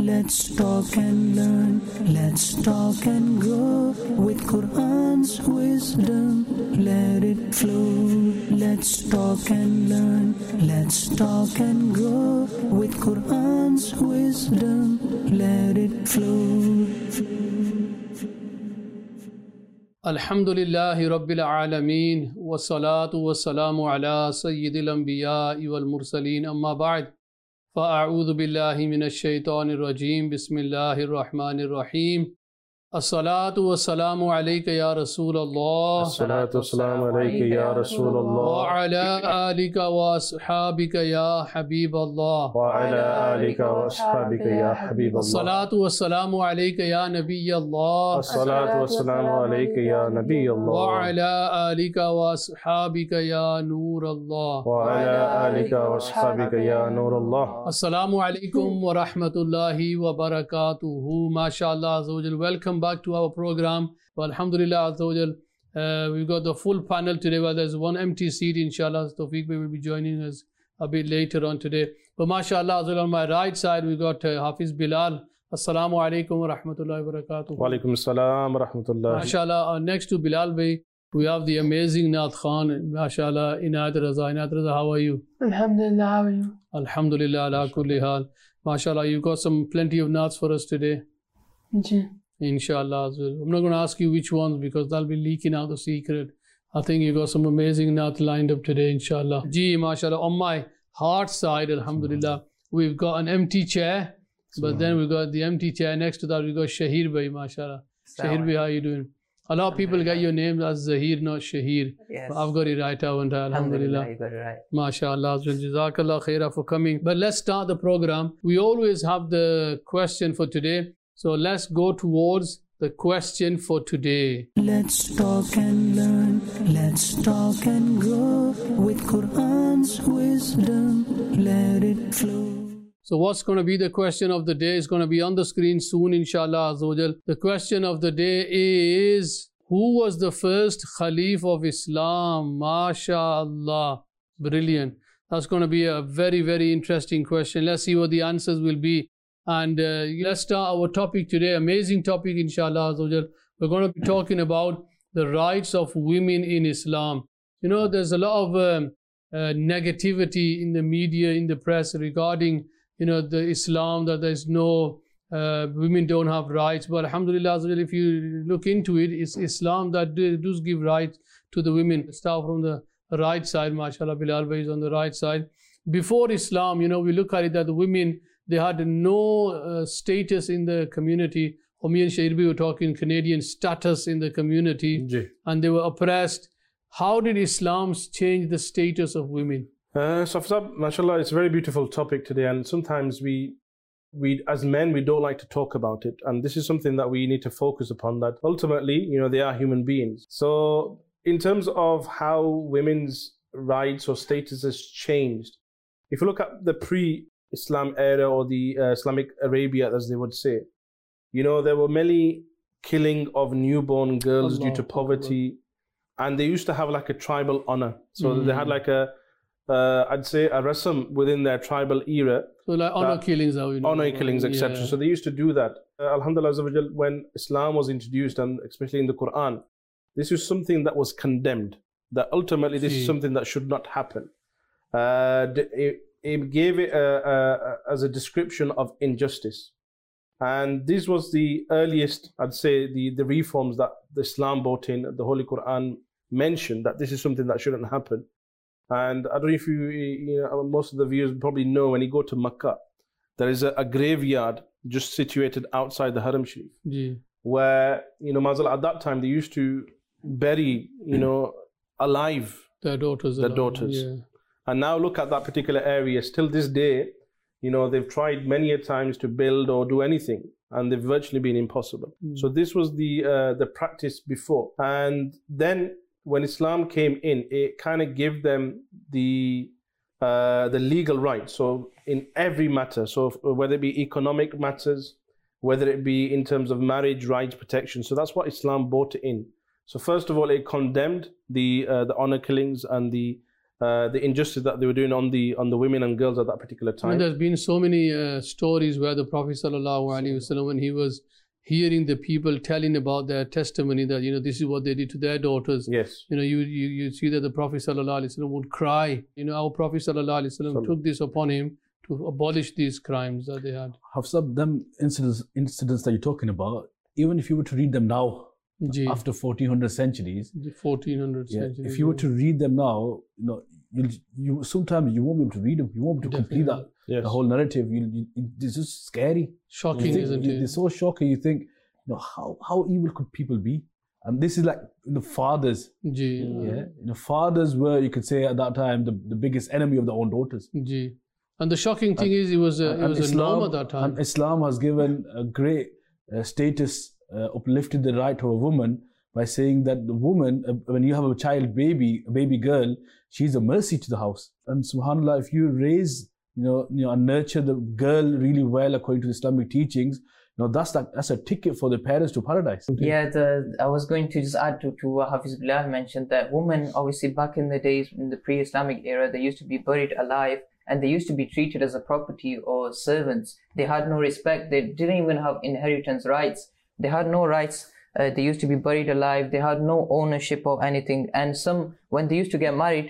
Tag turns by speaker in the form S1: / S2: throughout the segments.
S1: Let's talk and learn. Let's talk and grow with Quran's wisdom. Let it flow. Let's talk and learn. Let's talk and grow with Quran's wisdom. Let it flow.
S2: Alhamdulillahi Rabbil Alameen wa salatu wa salamu ala Sayyidil Anbiya'i wal Mursaleen amma ba'd fa'a'udhu billahi minash shaitanir rajeem bismillahir rahmanir rahim as-salatu wa salamu alayka ya Rasulallah
S3: as-salatu was-salamu alayka ya Rasulallah
S2: wa ala alika wa ashabika ya Habiballah
S3: wa ala alika wa ashabika ya Habiballah
S2: as-salatu wa salamu alayka ya Nabiyallah
S3: as-salatu was-salamu alayka ya Nabiyallah
S2: wa ala alika wa ashabika ya Nurallah
S3: wa ala alika wa ashabika ya Nurallah.
S2: Assalamu alaikum wa rahmatullahi wa barakatuhu. MashaAllah Azawajal. Welcome back to our program. Well, Alhamdulillah Azawajal. We've got the full panel today. Well, there's one empty seat, inshallah. Tawfiq will be joining us a bit later on today. But MashaAllah Azawajal, on my right side, we got Hafiz Bilal. Assalamu alaikum wa rahmatullahi wa barakatuhu.
S3: Wa alaikum assalam wa rahmatullahi.
S2: MashaAllah, next to Bilal Bhai, we have the amazing Naat Khan. MashaAllah, Inayat Raza. Inayat Raza, how are you?
S4: Alhamdulillah, how are you?
S2: Alhamdulillah, ala kulli hal. MashaAllah, you've got plenty of naats for us today.
S4: Ji.
S2: Inshallah. I'm not going to ask you which ones because that'll be leaking out the secret. I think you got some amazing naats lined up today, inshallah. Ji, MashaAllah. On my heart side, alhamdulillah, we've got an empty chair, but then we've got the empty chair. Next to that, we've got Shahir Bhai, MashaAllah. Shahir Bhai, how are you doing? A lot of people get your names as Zahir, not Shahir.
S5: Yes.
S2: But I've got it right, haven't I? Alhamdulillah.
S5: You got it right.
S2: MashaAllah. Jazakallah khairah for coming. But let's start the program. We always have the question for today. So let's go towards the question for today.
S1: Let's talk and learn. Let's talk and grow with Quran's wisdom. Let it flow.
S2: So what's going to be the question of the day is going to be on the screen soon, inshallah azawajal. The question of the day is, who was the first Khalif of Islam? MashaAllah. Brilliant. That's going to be a very, very interesting question. Let's see what the answers will be. And let's start our topic today. Amazing topic, inshallah azawajal. We're going to be talking about the rights of women in Islam. You know, there's a lot of negativity in the media, in the press regarding the Islam, that there's no, women don't have rights. But alhamdulillah, if you look into it, it's Islam that does give rights to the women. Start from the right side, mashallah, Bilal Bhai is on the right side. Before Islam, we look at it that the women, they had no status in the community. Me and Shahir Bhai were talking Canadian status in the community, and they were oppressed. How did Islam change the status of women?
S3: So, mashallah, it's a very beautiful topic today, and sometimes we as men, we don't like to talk about it, and this is something that we need to focus upon, that ultimately, they are human beings. So in terms of how women's rights or status has changed, if you look at the pre-Islam era, or the Islamic Arabia, as they would say, there were many killing of newborn girls due to poverty, and they used to have like a tribal honor. So they had like I'd say a rasam within their tribal era.
S2: So like honor killings,
S3: honor killings, etc.
S2: Yeah.
S3: So they used to do that. Alhamdulillah, when Islam was introduced, and especially in the Quran, this is something that was condemned. That ultimately this is something that should not happen. It gave it as a description of injustice. And this was the earliest, I'd say, the reforms that the Islam brought in. The Holy Quran mentioned that this is something that shouldn't happen. And I don't know if most of the viewers probably know, when you go to Makkah, there is a graveyard just situated outside the Haram Sharif, where, Mazal, at that time, they used to bury, alive
S2: their daughters.
S3: Yeah. And now look at that particular area. Still this day, they've tried many a times to build or do anything, and they've virtually been impossible. So this was the practice before. And then when Islam came in, it kind of gave them the legal right. So in every matter, so whether it be economic matters, whether it be in terms of marriage rights protection. So that's what Islam brought in. So first of all, it condemned the honor killings and the the injustice that they were doing on the women and girls at that particular time.
S2: And there's been so many stories where the Prophet ﷺ, when he was hearing the people telling about their testimony, that this is what they did to their daughters.
S3: Yes.
S2: You see that the Prophet ﷺ would cry. Our Prophet ﷺ took this upon him to abolish these crimes that they had.
S5: Have some of them incidents that you're talking about, even if you were to read them now, after 1400 centuries,
S2: 1400 centuries,
S5: if you were to read them now, you sometimes you won't be able to read them. You won't be able to complete that.
S3: Yes.
S5: The whole narrative. It's just scary.
S2: Shocking, isn't it?
S5: It's so shocking. You think, how evil could people be? And this is like the fathers. Fathers were, you could say at that time, the biggest enemy of their own daughters.
S2: And the shocking thing is, it was a norm at that time.
S5: And Islam has given a great status, uplifted the right of a woman by saying that the woman, when you have a baby girl, she's a mercy to the house. And subhanAllah, if you raise, and nurture the girl really well according to the Islamic teachings, that's a ticket for the parents to paradise.
S6: Yeah, I was going to just add to what Hafiz Bilal mentioned, that women, obviously back in the days, in the pre-Islamic era, they used to be buried alive, and they used to be treated as a property or servants. They had no respect. They didn't even have inheritance rights. They had no rights. They used to be buried alive. They had no ownership of anything. And when they used to get married,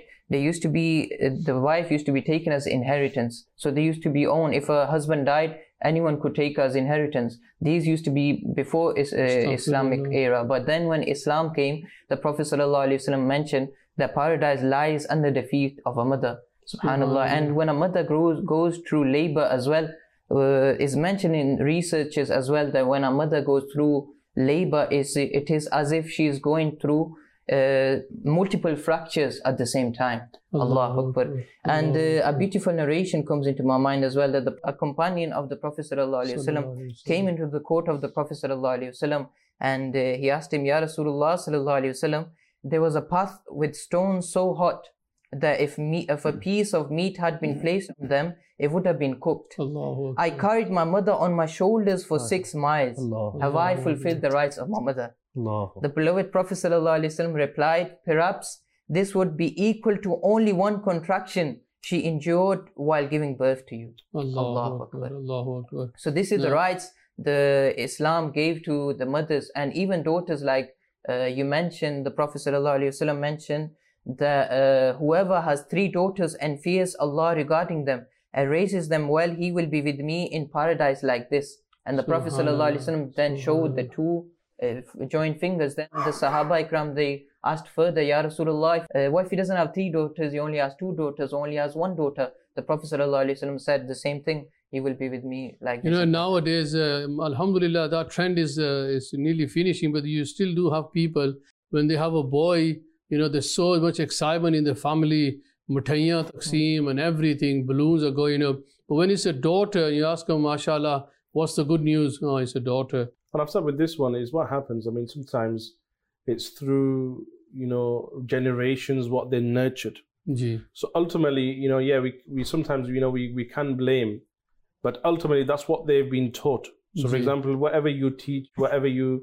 S6: the wife used to be taken as inheritance. So they used to be owned. If a husband died, anyone could take as inheritance. These used to be before Islamic era. But then when Islam came, the Prophet ﷺ mentioned that paradise lies under the feet of a mother. SubhanAllah. And when a mother goes through labor as well, is mentioned in researches as well, that when a mother goes through labor, it is as if she is going through multiple fractures at the same time. Allahu Akbar. And a beautiful narration comes into my mind as well, that a companion of the Prophet ﷺ came into the court of the Prophet ﷺ, and he asked him, Ya Rasulullah ﷺ, there was a path with stones so hot that if a piece of meat had been placed on them, it would have been cooked. I carried my mother on my shoulders for 6 miles. Have I fulfilled the rights of my mother? The beloved Prophet ﷺ replied, perhaps this would be equal to only one contraction she endured while giving birth to you. Allahu Akbar. So this is the rights the Islam gave to the mothers and even daughters, like you mentioned, the Prophet ﷺ mentioned that whoever has 3 daughters and fears Allah regarding them and raises them well, he will be with me in paradise like this. And the Prophet ﷺ then showed the 2 joint fingers. Then the Sahaba Ikram, they asked further, Ya Rasulullah, what if he doesn't have 3 daughters, he only has 2 daughters, only has 1 daughter? The Prophet ﷺ said the same thing, he will be with me like this.
S2: Nowadays, alhamdulillah, that trend is nearly finishing, but you still do have people, when they have a boy, there's so much excitement in the family, mutayyan, taqseem and everything, balloons are going up. But when it's a daughter, you ask them, mashallah, what's the good news? Oh, it's a daughter.
S3: And I've said with this one is what happens. I mean, sometimes it's through, generations, what they nurtured. So ultimately, we sometimes, we can blame, but ultimately that's what they've been taught. So for example, whatever you teach, whatever you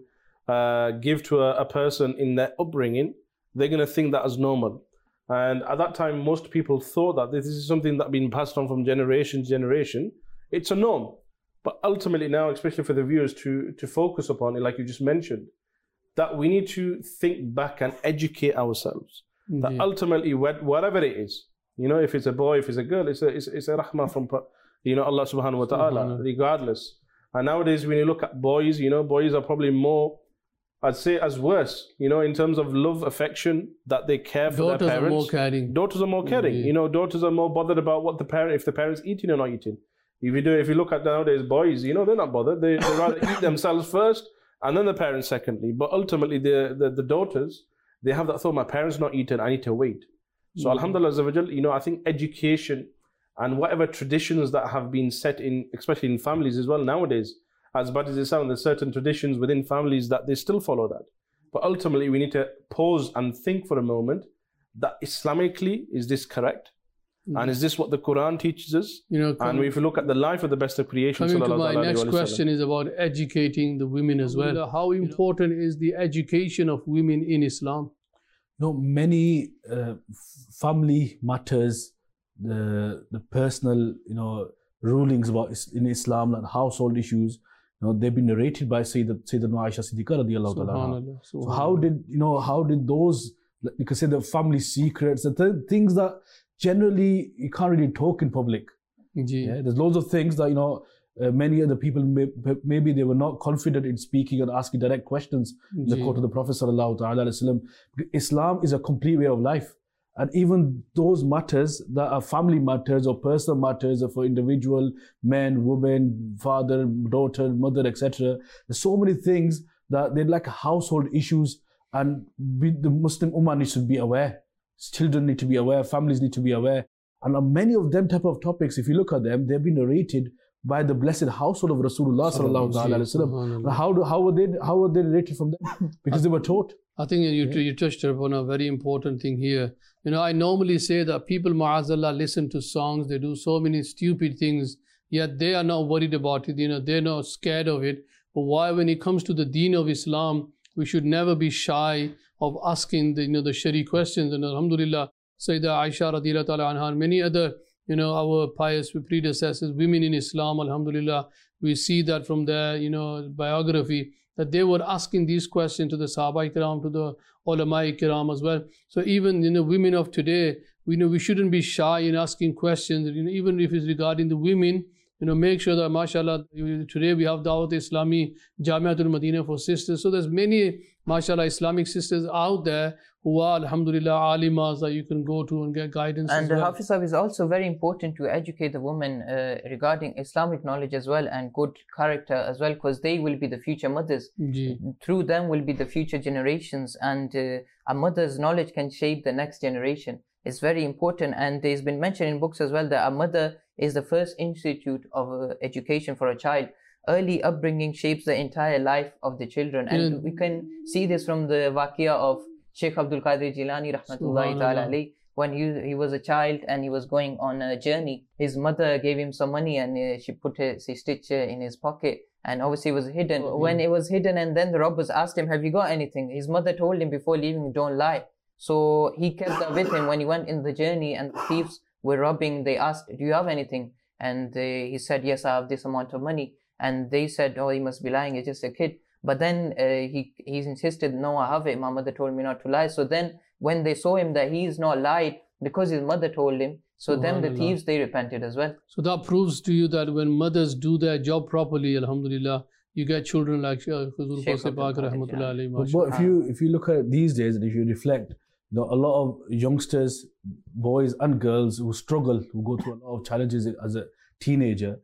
S3: give to a person in their upbringing, they're going to think that as normal. And at that time, most people thought that this is something that's been passed on from generation to generation. It's a norm. But ultimately now, especially for the viewers to focus upon it, like you just mentioned, that we need to think back and educate ourselves. That ultimately, whatever it is, if it's a boy, if it's a girl, it's a rahmah from, Allah subhanahu wa ta'ala, regardless. And nowadays, when you look at boys, boys are probably more, I'd say, as worse, in terms of love, affection, that they care for their parents.
S2: Daughters are more caring.
S3: Daughters are more caring. Daughters are more bothered about what if the parents eating or not eating. If you look at nowadays boys, they're not bothered. They rather eat themselves first and then the parents secondly. But ultimately, the daughters, they have that thought, my parents not eating, I need to wait. So alhamdulillah, I think education and whatever traditions that have been set in, especially in families as well nowadays, as bad as it sounds, there's certain traditions within families that they still follow that. But ultimately, we need to pause and think for a moment that Islamically, is this correct? And is this what the Quran teaches us? And if you look at the life of the best of creation,
S2: coming to my next question is about educating the women as well. How important is the education of women in Islam?
S5: many family matters, the personal, rulings about in Islam and household issues, they've been narrated by Sayyidina Aisha Siddiqa radiallahu ta'ala. So how did those, you could say, the family secrets, the things that generally you can't really talk in public. Yeah? There's loads of things that, many other people, maybe they were not confident in speaking and asking direct questions in the court of the Prophet sallallahu ta'ala alaihi wasallam. Islam is a complete way of life. And even those matters that are family matters or personal matters for individual men, women, father, daughter, mother, etc. There's so many things that they're like household issues, and the Muslim Ummah needs to be aware. Children need to be aware, families need to be aware. And on many of them type of topics, if you look at them, they've been narrated by the blessed household of Rasulullah sallallahu alaihi wasallam. How were they narrated from them? Because they were taught.
S2: I think you touched upon a very important thing here. I normally say that people, ma'azallah, listen to songs, they do so many stupid things, yet they are not worried about it, they're not scared of it. But why, when it comes to the deen of Islam, we should never be shy of asking the shari questions. And alhamdulillah, Sayyidah Aisha radiallahu ta'ala anha and many other, our pious predecessors, women in Islam, alhamdulillah, we see that from their, biography, that they were asking these questions to the Sahaba Ikram, to the Ulama Ikram as well. So even women of today, we shouldn't be shy in asking questions, even if it's regarding the women. Make sure that, mashallah, today we have Dawat Islami Jamiatul Madinah for sisters. So there's many, mashallah, Islamic sisters out there who are, alhamdulillah, alimas that you can go to and get guidance.
S6: And Hafiz Sahib, is also very important to educate the women regarding Islamic knowledge as well, and good character as well, because they will be the future mothers. Through them will be the future generations, and a mother's knowledge can shape the next generation. It's very important, and there's been mentioned in books as well that a mother is the first institute of education for a child. Early upbringing shapes the entire life of the children, and we can see this from the waqia of Sheikh Abdul Qadir Jilani rahmatullahi ta'ala alayhi. When he was a child and he was going on a journey, his mother gave him some money, and she put a stitch in his pocket, and obviously it was hidden. When it was hidden, and then the robbers asked him, have you got anything? His mother told him before leaving, don't lie. So he kept that with him when he went in the journey, and the thieves were robbing. They asked, do you have anything? And he said, yes, I have this amount of money. And they said, oh, he must be lying, he's just a kid. But then he insisted, no, I have it, my mother told me not to lie. So then when they saw him that he's not lied, because his mother told him, so then the thieves, they repented as well.
S2: So that proves to you that when mothers do their job properly, alhamdulillah, you get children like Huzur Qasib Pak rahmatullah alayhi.
S5: But if you look at these days, and if you reflect, a lot of youngsters, boys and girls who struggle, who go through a lot of challenges as a teenager,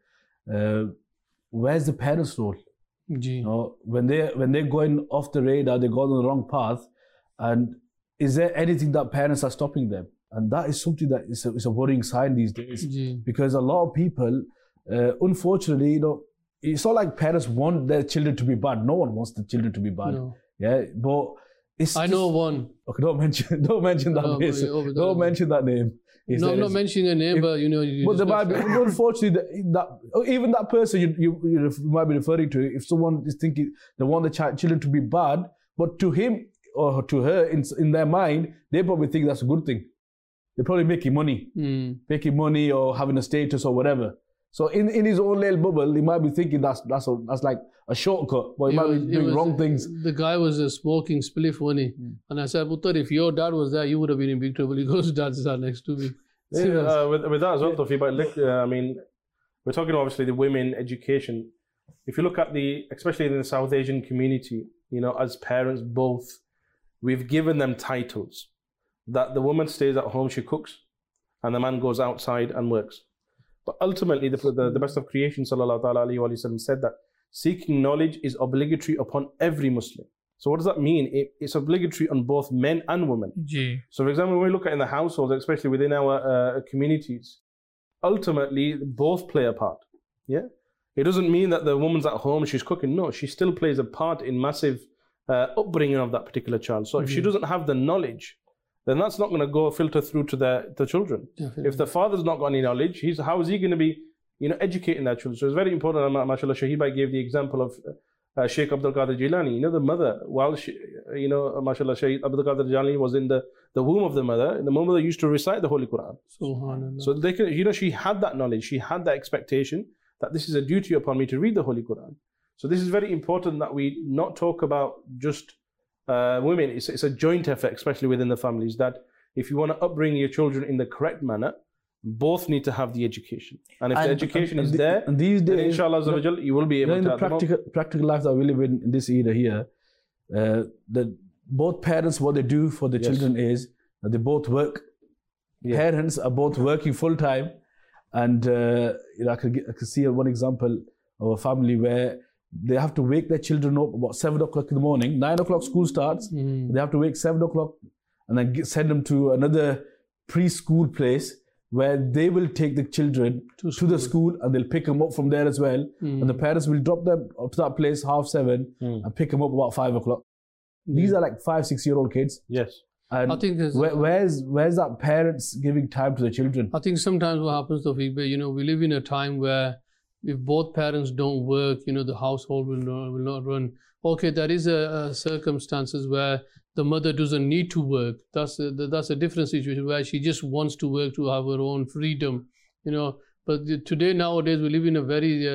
S5: where's the parents' role? When they're going off the radar, they go on the wrong path, and is there anything that parents are stopping them? And that is something that is a worrying sign these days, because a lot of people, unfortunately, it's not like parents want their children to be bad. No one wants the children to be bad. No. Yeah, but
S2: I know one.
S5: Okay, don't mention that name. Don't mention that name.
S2: No, I'm not mentioning a name, but
S5: But there might be, unfortunately, even that person you might be referring to, if someone is thinking they want the children to be bad, but to him or to her, in their mind, they probably think that's a good thing. They're probably making money or having a status or whatever. So in his own little bubble, he might be thinking that's like a shortcut, but he might be doing wrong things.
S2: The guy was smoking spliff, wasn't he? And I said, Puttar, if your dad was there, you would have been in big trouble. He goes, Dad's sat next to me.
S3: With that as well, Tawfiq, we're talking obviously the women education. If you look at especially in the South Asian community, as parents both, we've given them titles that the woman stays at home, she cooks, and the man goes outside and works. But ultimately, the best of creation, sallallahu alaihi wasallam, said that seeking knowledge is obligatory upon every Muslim. So what does that mean? It's obligatory on both men and women. So for example, when we look at in the households, especially within our communities, ultimately both play a part. Yeah, it doesn't mean that the woman's at home, she's cooking. No, she still plays a part in massive upbringing of that particular child. So if she doesn't have the knowledge, then that's not going to go filter through to the children. Definitely. If the father's not got any knowledge, how is he going to be, educating their children? So it's very important. MashaAllah, Shahiba gave the example of Sheikh Abdul Qadir Jilani, you know, the mother, while she, you know, mashallah, Sheikh Abdul Qadir Jilani was in the womb of the mother used to recite the Holy Quran.
S2: Subhanallah.
S3: So they could, you know, she had that knowledge, she had that expectation that this is a duty upon me to read the Holy Quran. So this is very important that we not talk about just women. It's a joint effort, especially within the families, that if you want to upbring your children in the correct manner, both need to have the education. And if the education is there,
S5: and these days,
S3: then inshallah, you will be able
S5: in
S3: to...
S5: the practical life that we live in this era here, that both parents, what they do for the children is that they both work. Parents are both working full time. And you know, I could see one example of a family where they have to wake their children up about 7 o'clock in the morning. 9 o'clock school starts. They have to wake 7 o'clock and then send them to another preschool place where they will take the children to the school and they'll pick them up from there as well. And the parents will drop them up to that place 7:30 and pick them up about 5 o'clock. These are like 5-6-year-old kids.
S3: Yes.
S5: And
S2: I think
S5: where's that parents giving time to the children?
S2: I think sometimes what happens to people, you know, we live in a time where if both parents don't work, you know, the household will not run. Okay, there is a circumstances where the mother doesn't need to work. That's a different situation where she just wants to work to have her own freedom, you know. But today, nowadays, we live in a very...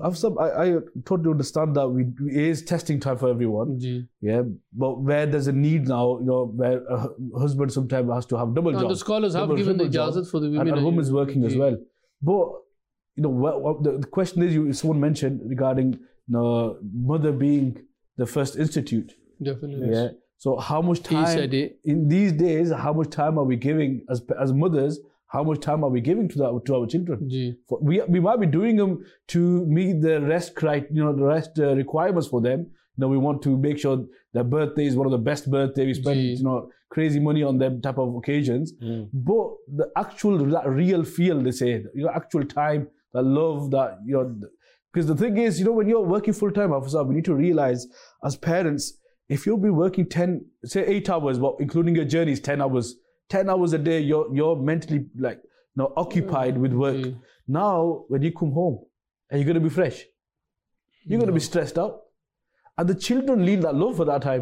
S5: I totally understand that it is testing time for everyone. Yeah, but where there's a need now, you know, where a husband sometimes has to have double jobs.
S2: And the scholars have given the ijazat for the women.
S5: And women's working as well. But, you know, the question is, someone mentioned regarding, you know, mother being the first institute.
S2: Definitely.
S5: Yeah. So how much time,
S2: He said it.
S5: in these days, how much time are we giving as mothers? How much time are we giving to our children? We might be doing them to meet the rest requirements for them. You know, we want to make sure their birthday is one of the best birthdays. We spend you know, crazy money on them type of occasions. But the actual, that real feel, they say, you know, actual time, that love, that, you know, because the thing is, you know, when you're working full time, officer, we need to realize as parents, if you'll be working 8 hours, but including your journeys, 10 hours. 10 hours a day, you're mentally like, you know, occupied with work. Now, when you come home, are you going to be fresh? You're going to be stressed out. And the children need that love for that time.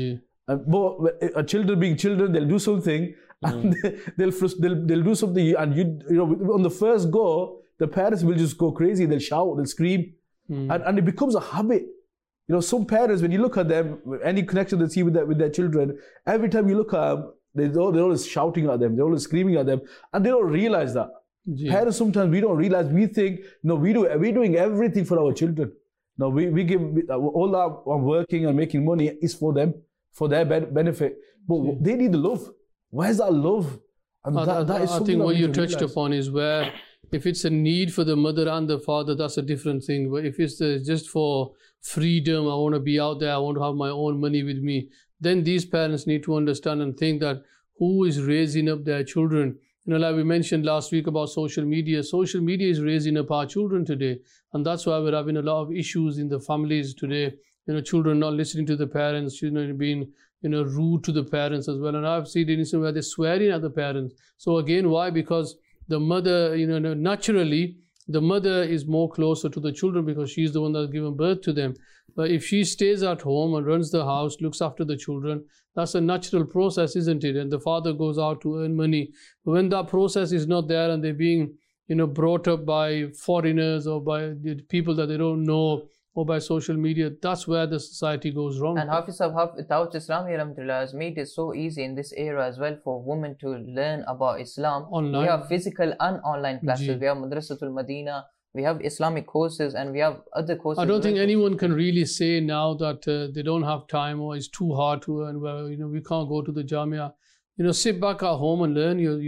S5: But children being children, they'll do something and they'll do something, and you know, on the first go, the parents will just go crazy. They'll shout, they'll scream, and it becomes a habit. You know, some parents, when you look at them, any connection they see with their children, every time you look at them, they're always shouting at them, they're always screaming at them, and they don't realize that. Parents, sometimes we don't realize, we think, no, we're doing everything for our children. No, we give all our working and making money is for them, for their benefit. But they need the love. Where's that love? And that is something I think
S2: what you touched upon is where, if it's a need for the mother and the father, that's a different thing. But if it's just for freedom, I want to be out there, I want to have my own money with me, then these parents need to understand and think that who is raising up their children. You know, like we mentioned last week about social media is raising up our children today. And that's why we're having a lot of issues in the families today. You know, children not listening to the parents, children being, you know, rude to the parents as well. And I've seen instances where they're swearing at the parents. So again, why? Because the mother, you know, naturally, the mother is more closer to the children because she's the one that's given birth to them. But if she stays at home and runs the house, looks after the children, that's a natural process, isn't it? And the father goes out to earn money. But when that process is not there and they're being, you know, brought up by foreigners or by the people that they don't know or by social media, that's where the society goes wrong.
S6: And Hafiz Dawud Islami has made it so easy in this era as well for women to learn about Islam. Online. We have physical and online classes. We have Madrasatul Madina. We have Islamic courses and we have other courses.
S2: I don't think anyone can really say now that they don't have time or it's too hard to earn. Well, you know, we can't go to the Jamia. You know, sit back at home and learn your.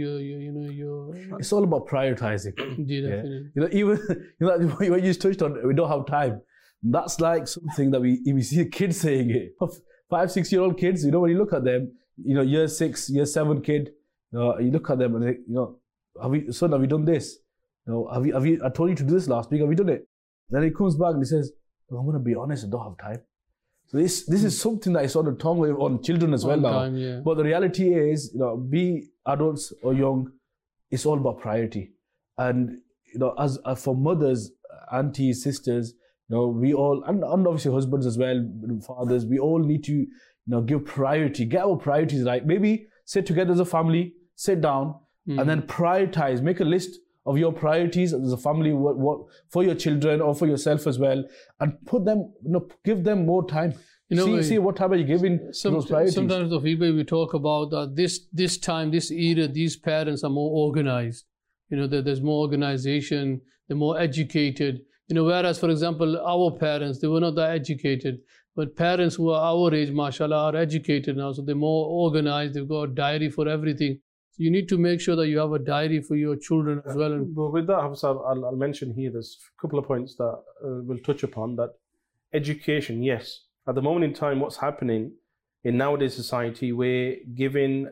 S5: It's all about prioritizing.
S2: Yeah.
S5: You know, even what you touched on, we don't have time. That's like something that we see kids saying it. 5-6-year-old kids, you know, when you look at them, you know, year 6, year 7 kid, you look at them and they, you know, have you done this? No, have you? I told you to do this last week. Have you done it? Then he comes back and he says, "I'm going to be honest. I don't have time." So this is something that is on the tongue on children as well now.
S2: Yeah.
S5: But the reality is, you know, be adults or young, it's all about priority. And you know, as for mothers, aunties, sisters, We all, and obviously husbands as well, fathers, we all need to, give priority, get our priorities right. Maybe sit together as a family, sit down, and then prioritize, make a list of your priorities as a family, what for your children or for yourself as well, and put them, give them more time. See what time are you giving to those priorities.
S2: Sometimes the feedback we talk about that this time, this era, these parents are more organized. There's more organization, they're more educated. Whereas, for example, our parents, they were not that educated. But parents who are our age, mashallah, are educated now. So they're more organized. They've got a diary for everything. So you need to make sure that you have a diary for your children as well.
S3: But with that, I'll mention here, there's a couple of points that we'll touch upon. That education, yes. At the moment in time, what's happening in nowadays society, we're giving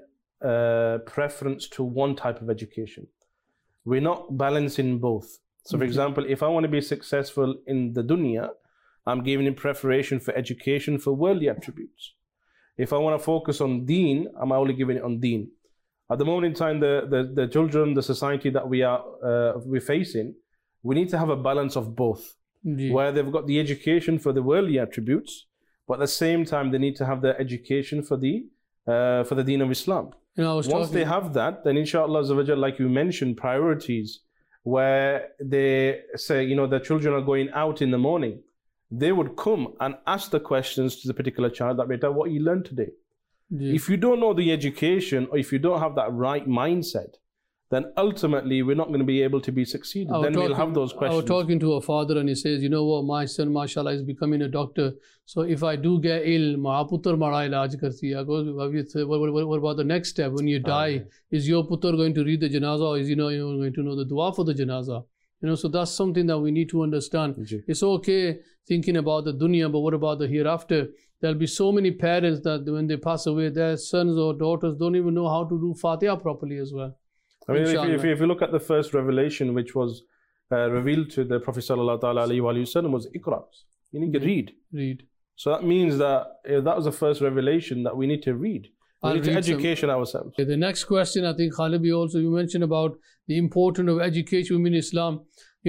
S3: preference to one type of education. We're not balancing both. So for example, if I want to be successful in the dunya, I'm giving in preparation for education for worldly attributes. If I want to focus on deen, I'm only giving it on deen. At the moment in time, the children, the society that we're facing, we need to have a balance of both. Where they've got the education for the worldly attributes, but at the same time, they need to have the education for the deen of Islam. Once they have that, then inshallah, like you mentioned, priorities, where they say, their children are going out in the morning, they would come and ask the questions to the particular child that, beta, what you learned today. If you don't know the education, or if you don't have that right mindset, then ultimately we're not going to be able to be succeeded. Then we'll have those questions.
S2: I was talking to a father and he says, you know what, my son, mashallah, is becoming a doctor. So if I do get ill, maa putar mara ilaj karti. I go, what about the next step? When you die, is your putar going to read the janaza, or is going to know the dua for the janaza? So that's something that we need to understand. It's okay thinking about the dunya, but what about the hereafter? There'll be so many parents that when they pass away, their sons or daughters don't even know how to do Fatiha properly as well.
S3: I mean, if you look at the first revelation which was revealed to the Prophet ﷺ was Iqra. You need to read. So that means that that was the first revelation that we need to read. We need to education ourselves.
S2: Okay, the next question, I think Khalid, you mentioned about the importance of education women in Islam.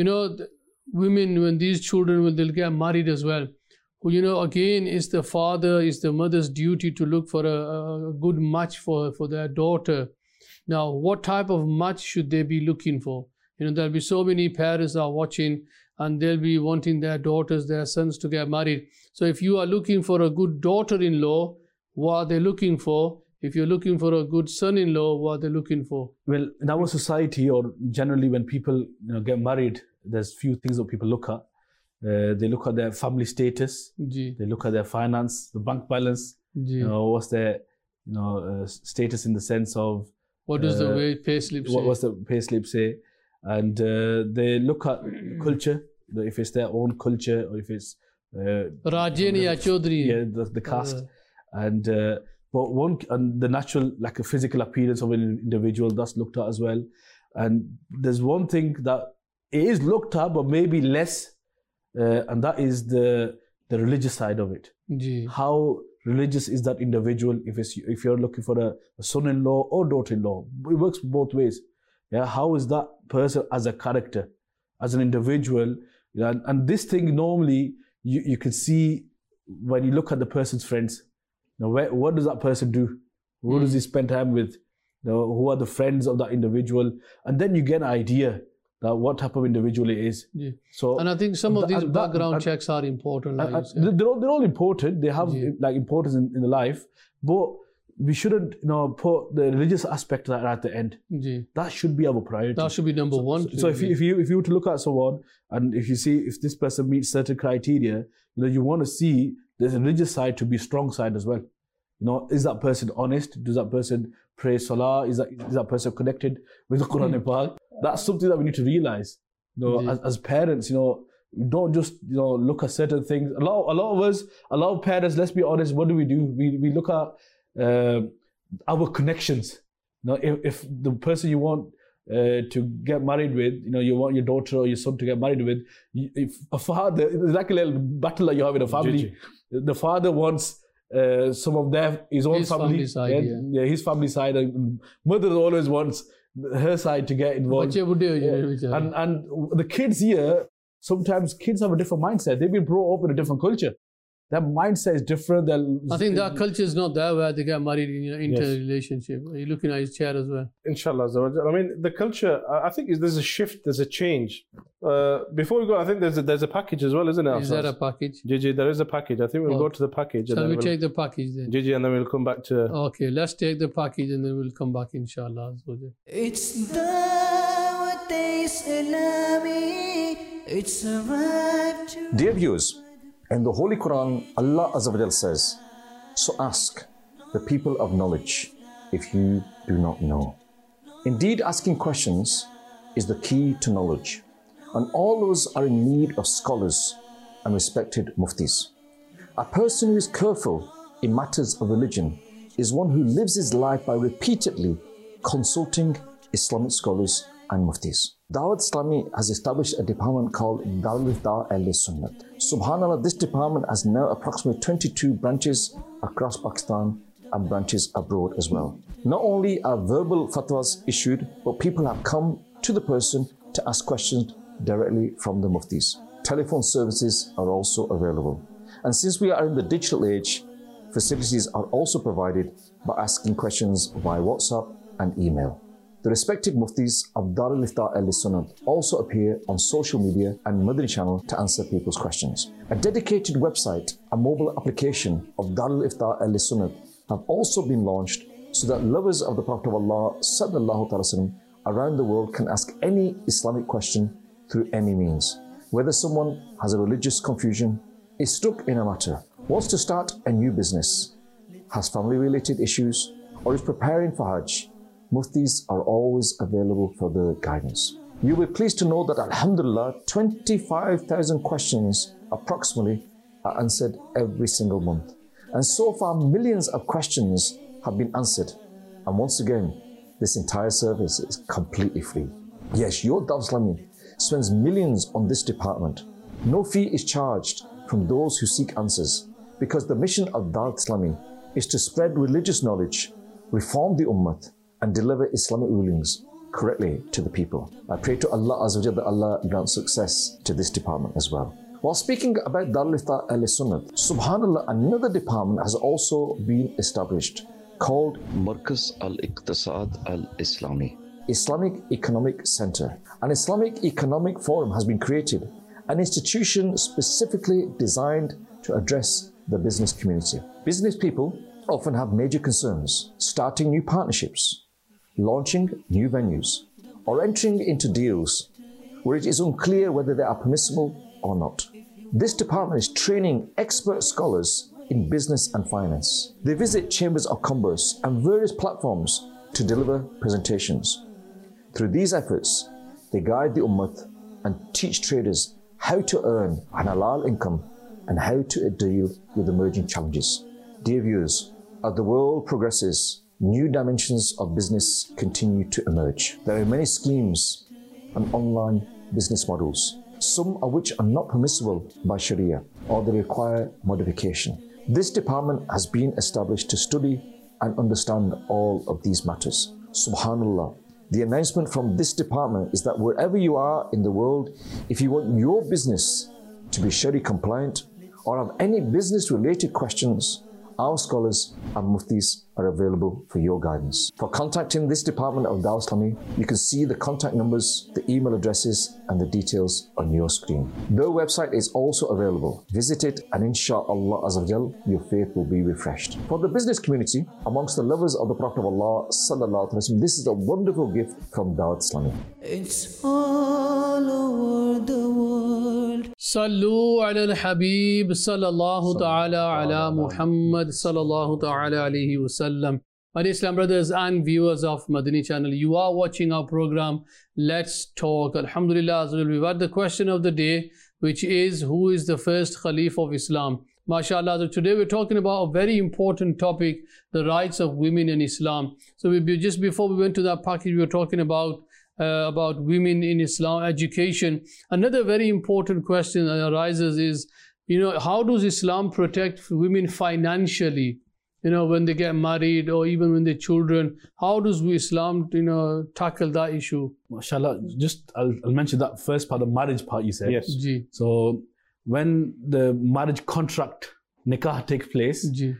S2: Women, when these children, they'll get married as well. Again, it's the mother's duty to look for a good match for their daughter. Now, what type of match should they be looking for? There'll be so many parents that are watching and they'll be wanting their daughters, their sons to get married. So if you are looking for a good daughter-in-law, what are they looking for? If you're looking for a good son-in-law, what are they looking for?
S5: Well, in our society, or generally when people get married, there's few things that people look at. They look at their family status. They look at their finance, the bank balance. What's their status in the sense of
S2: what does the payslip say?
S5: What's the payslip say? And they look at culture, if it's their own culture or if it's
S2: Rajani ya Chaudhary,
S5: the caste, and the natural, like a physical appearance of an individual, that's looked at as well. And there's one thing that it is looked at, but maybe less, and that is the religious side of it. How religious is that individual? If you're looking for a son-in-law or daughter-in-law, it works both ways. How is that person as a character, as an individual? And this thing normally you can see when you look at the person's friends. What does that person do? Who does he spend time with? Who are the friends of that individual? And then you get an idea that what type of individual it is. So,
S2: and I think some of these background checks are important.
S5: They're all important. They have like importance in the life, but we shouldn't put the religious aspect of that at the end. That should be our priority.
S2: That should be number one.
S5: So if you were to look at someone and if you see if this person meets certain criteria, you want to see the religious side to be strong side as well. Is that person honest? Does that person pray salah? Is that person connected with the Quran and Pak? That's something that we need to realize. As parents, don't just look at certain things. A lot of parents, let's be honest, what do? We look at our connections. If the person you want to get married with, you want your daughter or your son to get married with, if a father, it's like a little battle that you have in a family. The father wants some of his own family side, his family side, and mother always wants her side to get involved. And the kids here, sometimes kids have a different mindset. They've been brought up in a different culture. Their mindset is different.
S2: I think that culture is not there where they get married in inter-relationship. Are you looking at his chair as well?
S3: Inshallah. I mean, the culture, I think there's a shift, there's a change. Before we go, I think there's a package as well, isn't it?
S2: Is there a package?
S3: Gigi, there is a package. I think we'll go to the package.
S2: Shall we take the package then?
S3: Gigi, and then we'll come back to...
S2: Okay, let's take the package and then we'll come back, inshallah.
S1: It's Dawat Islami. It's arrived to...
S7: Dear viewers, in the Holy Quran, Allah Azza wa Jal says, "So ask the people of knowledge if you do not know." Indeed, asking questions is the key to knowledge, and all those are in need of scholars and respected muftis. A person who is careful in matters of religion is one who lives his life by repeatedly consulting Islamic scholars and muftis. Dawat Islami has established a department called Darul Ifta al-Sunnat. Subhanallah, this department has now approximately 22 branches across Pakistan and branches abroad as well. Not only are verbal fatwas issued, but people have come to the person to ask questions directly from the muftis. Telephone services are also available. And since we are in the digital age, facilities are also provided by asking questions via WhatsApp and email. The respected muftis of Darul Ifta al-Sunnat also appear on social media and Madani channel to answer people's questions. A dedicated website, a mobile application of Darul Ifta al-Sunnat have also been launched so that lovers of the Prophet of Allah sallallahu alaihi wasallam around the world can ask any Islamic question through any means. Whether someone has a religious confusion, is stuck in a matter, wants to start a new business, has family-related issues, or is preparing for Hajj, muftis are always available for the guidance. You'll be pleased to know that alhamdulillah, 25,000 questions approximately are answered every single month. And so far, millions of questions have been answered. And once again, this entire service is completely free. Yes, your Dawat Islami spends millions on this department. No fee is charged from those who seek answers, because the mission of Dawat Islami is to spread religious knowledge, reform the ummah, and deliver Islamic rulings correctly to the people. I pray to Allah Azza wa Jalla that Allah grant success to this department as well. While speaking about Darul Ifta al-Sunnat, subhanallah, another department has also been established called
S8: Markaz al-Iqtisad al-Islami,
S7: Islamic Economic Center. An Islamic Economic Forum has been created, an institution specifically designed to address the business community. Business people often have major concerns, starting new partnerships, launching new venues, or entering into deals where it is unclear whether they are permissible or not. This department is training expert scholars in business and finance. They visit chambers of commerce and various platforms to deliver presentations. Through these efforts, they guide the ummah and teach traders how to earn an halal income and how to deal with emerging challenges. Dear viewers, as the world progresses, new dimensions of business continue to emerge. There are many schemes and online business models, some of which are not permissible by Sharia or they require modification. This department has been established to study and understand all of these matters. Subhanallah. The announcement from this department is that wherever you are in the world, if you want your business to be Sharia compliant or have any business related questions, our scholars and muftis are available for your guidance. For contacting this department of Dawat Islami, you can see the contact numbers, the email addresses, and the details on your screen. Their website is also available. Visit it and inshallah Azza wa Jal, your faith will be refreshed. For the business community, amongst the lovers of the Prophet of Allah sallallahu alaihi wasallam, this is a wonderful gift from Dawat Islami.
S1: It's all over the world.
S2: Sallu ala al-Habib sallallahu ta'ala ala Muhammad sallallahu ta'ala alayhi wa sallam. My dear Islam brothers and viewers of Madani channel, you are watching our program Let's Talk. Alhamdulillah, we've had the question of the day, which is, who is the first Khalif of Islam? MashaAllah, so today we're talking about a very important topic, the rights of women in Islam. So just before we went to that package, we were talking about women in Islam, education. Another very important question that arises is, how does Islam protect women financially? when they get married or even when they're children. How does Islam, tackle that issue?
S5: MashaAllah, just I'll mention that first part, the marriage part you said.
S3: Yes.
S2: Ji,
S5: So when the marriage contract, nikah takes place,
S2: ji,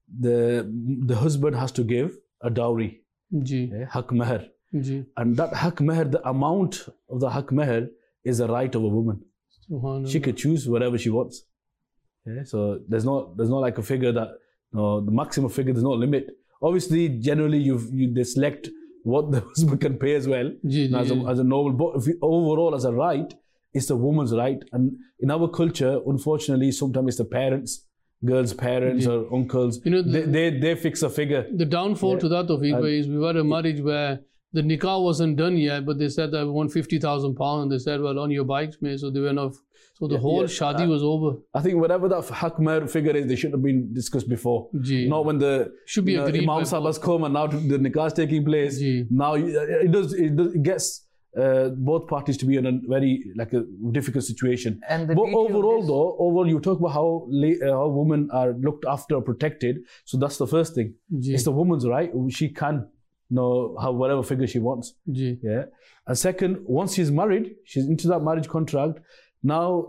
S5: the husband has to give a dowry,
S2: ji,
S5: haq meher.
S2: ji.
S5: And that haq meher, the amount of the haq meher is a right of a woman.
S2: Subhanallah.
S5: She could choose whatever she wants. So there's not like a figure that, the maximum figure, there's no limit. Obviously, generally they select what the husband can pay as well,
S2: Ji, ji,
S5: as
S2: ji.
S5: a noble. But if overall as a right, it's the woman's right. And in our culture, unfortunately, sometimes it's the parents, girls' parents
S2: Ji.
S5: or uncles,
S2: The
S5: they fix a figure.
S2: downfall to that, Tawfiq bhai, is we were a marriage where the nikah wasn't done yet, but they said that we want £50,000, and they said, well, on your bikes, mate. So they went off. So the whole shadi was over.
S5: I think whatever that haq meher figure is, they should have been discussed before.
S2: Ji.
S5: Not when the
S2: Should be agreed
S5: Imam
S2: by
S5: Sahib has come and now the nikah is taking place.
S2: Ji.
S5: Now it gets both parties to be in a very a difficult situation.
S6: And the
S5: But
S6: beauty of
S5: overall
S6: this-
S5: you talk about how women are looked after or protected. So that's the first thing.
S2: Ji.
S5: It's the woman's right. She can have whatever figure she wants.
S2: Ji.
S5: Yeah. And second, once she's married, she's into that marriage contract. Now,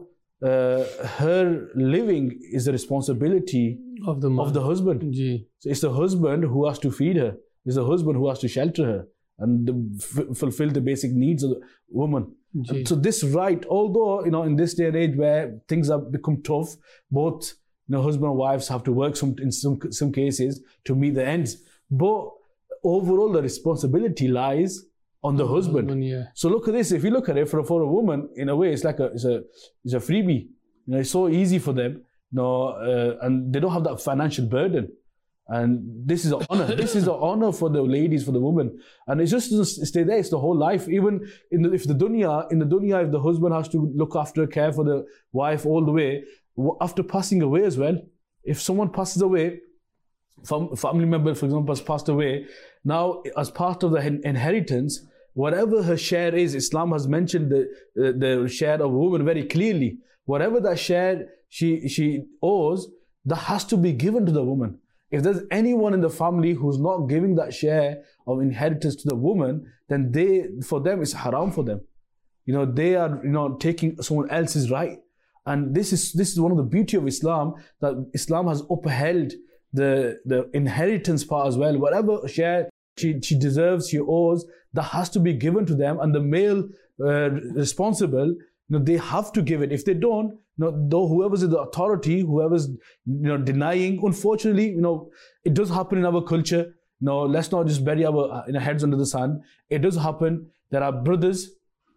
S5: her living is the responsibility
S2: Of the man.
S5: of the husband.
S2: Ji.
S5: So it's the husband who has to feed her. It's the husband who has to shelter her and fulfill the basic needs of the woman.
S2: Ji.
S5: So this right, although in this day and age where things have become tough, both husband and wives have to work in some cases to meet the ends. But overall, the responsibility lies on the husband.
S2: Yeah.
S5: So look at this. If you look at it for a woman, in a way, it's like it's a freebie. It's so easy for them. And they don't have that financial burden. And this is an honor. This is an honor for the ladies, for the woman. And it just doesn't stay there. It's the whole life. Even in the dunya, if the husband has to look after, care for the wife all the way, after passing away as well. If someone passes away, family member, for example, has passed away, now as part of the inheritance, whatever her share is, Islam has mentioned the share of a woman very clearly. Whatever that share she owes, that has to be given to the woman. If there's anyone in the family who's not giving that share of inheritance to the woman, then for them it's haram for them. They are taking someone else's right. And this is one of the beauty of Islam, that Islam has upheld the inheritance part as well. Whatever share she deserves, she owes, that has to be given to them. And the male responsible, they have to give it. If they don't, though whoever's in the authority, whoever's denying, unfortunately, it does happen in our culture. Let's not just bury our heads under the sand. It does happen. There are brothers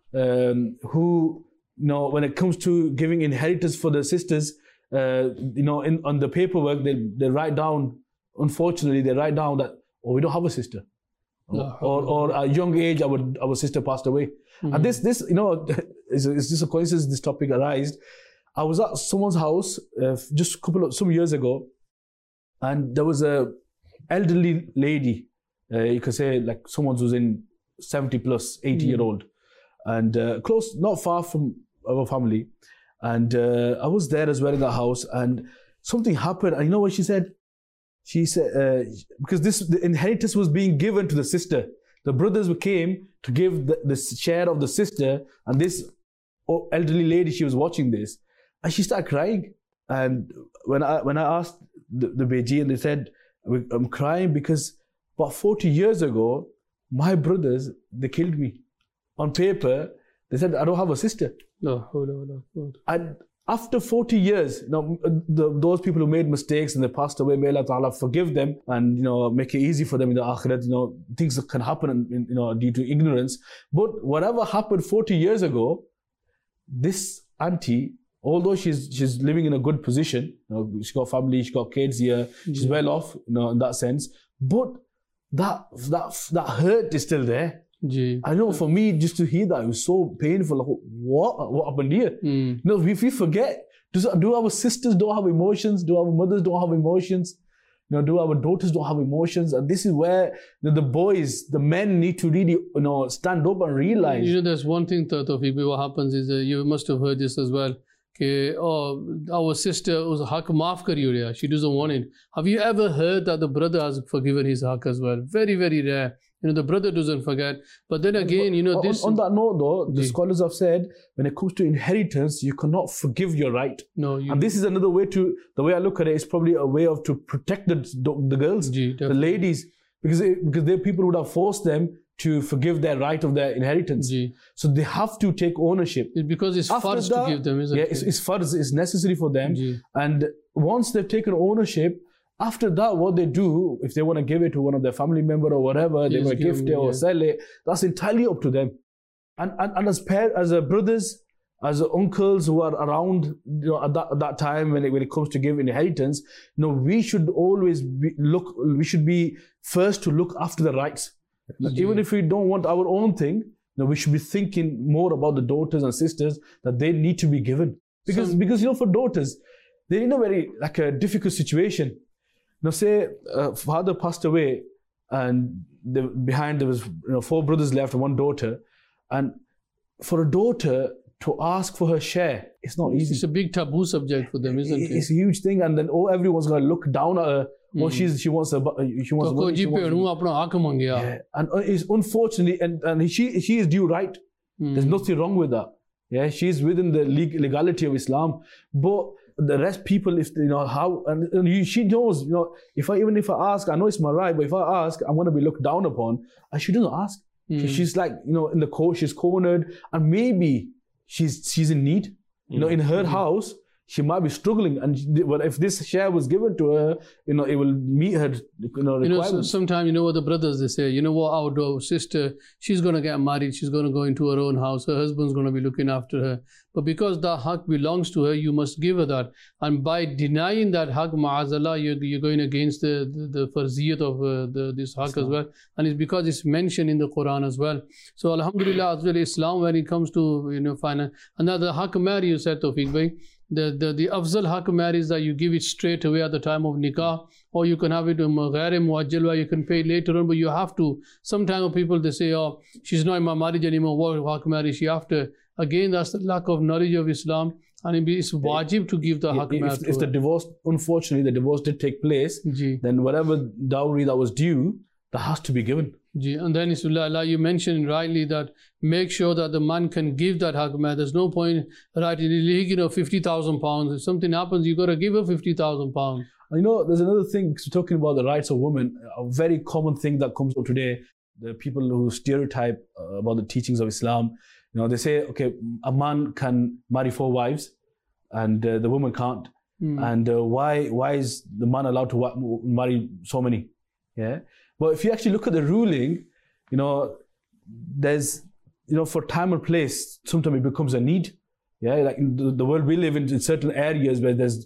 S5: who, when it comes to giving inheritance for the sisters, on the paperwork, they write down, unfortunately, they write down that, we don't have a sister. Or at a young age, our sister passed away. Mm-hmm. And this is just a coincidence this topic arose. I was at someone's house just some years ago, and there was a elderly lady, you could say like someone who's in 70 plus, 80-year-old, and close, not far from our family. And I was there as well in the house, and something happened. And you know what she said? She said, because the inheritance was being given to the sister. The brothers came to give the share of the sister, and this elderly lady, she was watching this, and she started crying. And when I asked the Beji, and they said, I'm crying because about 40 years ago, my brothers, they killed me. On paper, they said, I don't have a sister.
S2: No.
S5: And after 40 years, those people who made mistakes and they passed away, may Allah Ta'ala forgive them and make it easy for them in the akhirat. Things that can happen due to ignorance. But whatever happened 40 years ago, this auntie, although she's living in a good position, she's got family, she's got kids here, she's well off, in that sense. But that hurt is still there. I know for me, just to hear that, it was so painful. Like, what happened here? If we forget, do our sisters don't have emotions? Do our mothers don't have emotions? Do our daughters don't have emotions? And this is where the boys, the men need to really stand up and realize.
S2: There's one thing, Tawfiq, what happens is you must have heard this as well. our sister was haq maaf kariyo, she doesn't want it. Have you ever heard that the brother has forgiven his haq as well? Very, very rare. The brother doesn't forget. But then again, this...
S5: On that note though, the scholars have said, when it comes to inheritance, you cannot forgive your right.
S2: No,
S5: and this is another way the way I look at it, is probably a way to protect the girls, the ladies, because there people would have forced them to forgive their right of their inheritance. So they have to take ownership.
S2: Because it's farz to give them, isn't it?
S5: Yeah, it's farz, it's necessary for them. And once they've taken ownership, after that, what they do, if they want to give it to one of their family member or whatever, they want to gift it or sell it, that's entirely up to them. And as brothers, as uncles who are around, at that time when it comes to giving inheritance, we should always we should be first to look after the rights. Even if we don't want our own thing, we should be thinking more about the daughters and sisters that they need to be given. Because for daughters, they're in a very a difficult situation. Now, say father passed away, and behind there was 4 brothers left and 1 daughter, and for a daughter to ask for her share, it's not easy.
S2: It's a big taboo subject for them, isn't it?
S5: It's a huge thing, and then everyone's going to look down at her. Oh, she wants money.
S2: Yeah.
S5: And it's unfortunately, and she is due right. There's nothing wrong with that. Yeah, she's within the legality of Islam, but the rest people, if how, and she knows, if I ask, I know it's my right, but if I ask, I'm going to be looked down upon. And she doesn't ask. She's like, in the court, she's cornered, and maybe she's in need. In her house, she might be struggling, and if this share was given to her, it will meet her requirements.
S2: Sometimes, what the brothers, they say, our sister, she's going to get married, she's going to go into her own house, her husband's going to be looking after her. But because the haq belongs to her, you must give her that. And by denying that haq, ma'azallah, you're going against the farziyat of this haq as well. And it's because it's mentioned in the Quran as well. So alhamdulillah, as well, Islam, when it comes to finance, another haq marry, you said, Tawfiq bhai, the afzal haq marriage is that you give it straight away at the time of nikah, or you can have it ghair muajjal, where you can pay later on, but you have to. Sometimes people, they say, oh, she's not in my marriage anymore, what haq marriage she after? Again, that's the lack of knowledge of Islam, and it's wajib to give the haq marriage.
S5: If the divorce, unfortunately, the divorce did take place, then whatever dowry that was due, that has to be given.
S2: And then you mentioned rightly that make sure that the man can give that haq marriage. There's no point writing £50,000. If something happens, you got to give her £50,000.
S5: There's another thing, talking about the rights of women, a very common thing that comes up today, the people who stereotype about the teachings of Islam. They say, okay, a man can marry 4 wives and the woman can't. And why is the man allowed to marry so many? Yeah. But if you actually look at the ruling, there's, for time or place, sometimes it becomes a need. Yeah, like in the world we live in certain areas where there's,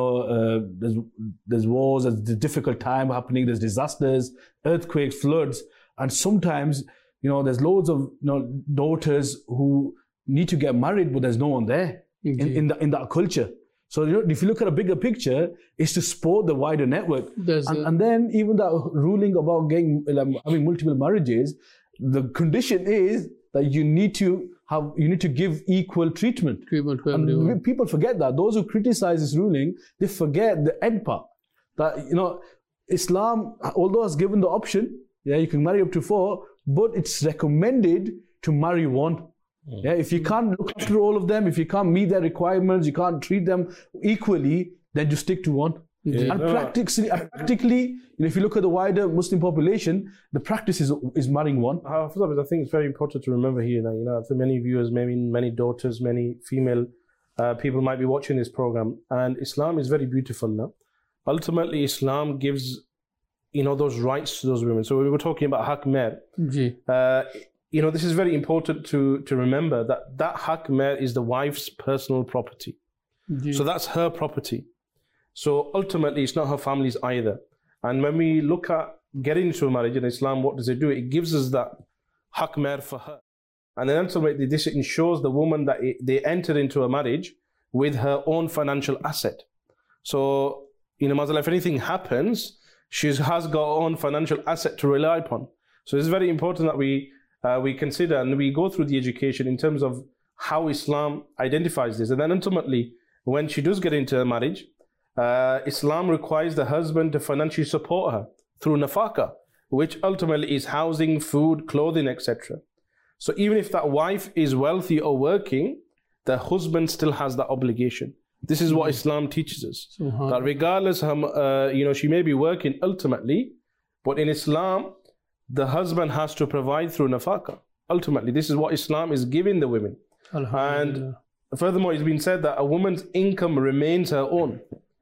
S5: there's wars, there's difficult time happening, there's disasters, earthquakes, floods, and sometimes, there's loads of daughters who need to get married, but there's no one there in that culture. So if you look at a bigger picture, it's to support the wider network. And then even that ruling about having multiple marriages, the condition is that you need to give equal treatment. And people forget that. Those who criticize this ruling, they forget the end part. That Islam, although has given the option, you can marry up to 4, but it's recommended to marry 1. Yeah, if you can't look after all of them, if you can't meet their requirements, you can't treat them equally, then just stick to 1. And practically, if you look at the wider Muslim population, the practice is marrying 1.
S3: I think it's very important to remember here that for many viewers, maybe many daughters, many female people might be watching this program, and Islam is very beautiful now. Ultimately, Islam gives those rights to those women. So we were talking about haq mehr. This is very important to remember that haq mehr is the wife's personal property. So that's her property. So ultimately, it's not her family's either. And when we look at getting into a marriage in Islam, what does it do? It gives us that haq mehr for her. And then ultimately, this ensures the woman that they enter into a marriage with her own financial asset. So, if anything happens, she has got her own financial asset to rely upon. So it's very important that we consider and we go through the education in terms of how Islam identifies this. And then ultimately, when she does get into a marriage, Islam requires the husband to financially support her through nafaka, which ultimately is housing, food, clothing, etc. So even if that wife is wealthy or working, the husband still has that obligation. This is what Islam teaches us. That regardless, she may be working ultimately, but in Islam, the husband has to provide through nafaka. Ultimately, this is what Islam is giving the women. And furthermore, it's been said that a woman's income remains her own.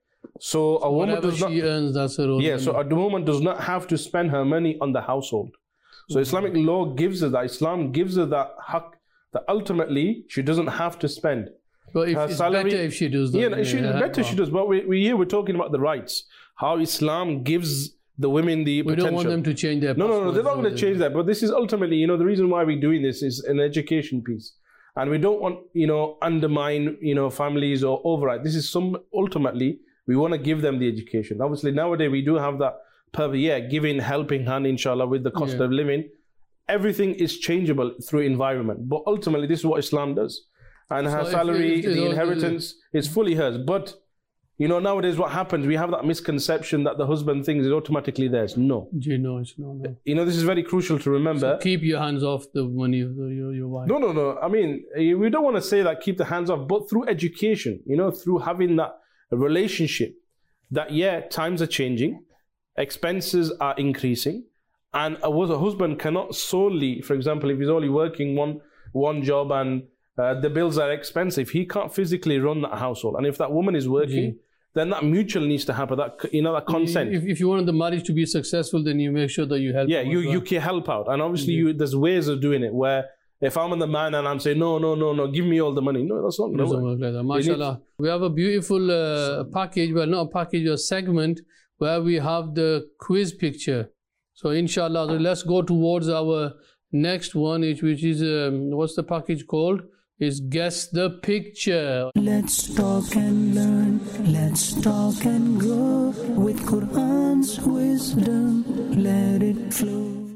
S3: So a woman does not,
S2: she earns, that's her own.
S3: Yeah, so a woman does not have to spend her money on the household. So Islamic law gives her that. Islam gives her that haqq, that ultimately she doesn't have to spend.
S2: But if it's better if she does that.
S3: Yeah, better she does. But we're talking about the rights. How Islam gives the women the potential.
S2: We don't want them to change their
S3: No, they're not going to change that. But this is ultimately, the reason why we're doing this is an education piece. And we don't want, undermine, families or override. This is ultimately, we want to give them the education. Obviously, nowadays we do have that purpose, giving helping hand, inshallah, with the cost of living. Everything is changeable through environment. But ultimately, this is what Islam does. And her salary, the inheritance is fully hers. But, nowadays what happens, we have that misconception that the husband thinks is automatically theirs. No.
S2: No, it's not. No.
S3: This is very crucial to remember.
S2: So keep your hands off the money of your wife.
S3: No. I mean, we don't want to say that keep the hands off, but through education, through having that relationship, that times are changing, expenses are increasing, and a husband cannot solely, for example, if he's only working one job and the bills are expensive, he can't physically run that household. And if that woman is working, then that mutual needs to happen, that consent.
S2: If you want the marriage to be successful, then you make sure that you help.
S3: Yeah, you can help out. And obviously there's ways of doing it where if I'm the man and I'm saying, no, give me all the money. No, that's not going to work.
S2: Like that. MashaAllah. We have a beautiful package, well, not a package, a segment where we have the quiz picture. So inshallah, let's go towards our next one, which is, what's the package called? Is Guess the Picture.
S1: Let's talk and learn, let's talk and grow with Quran's wisdom, let it flow.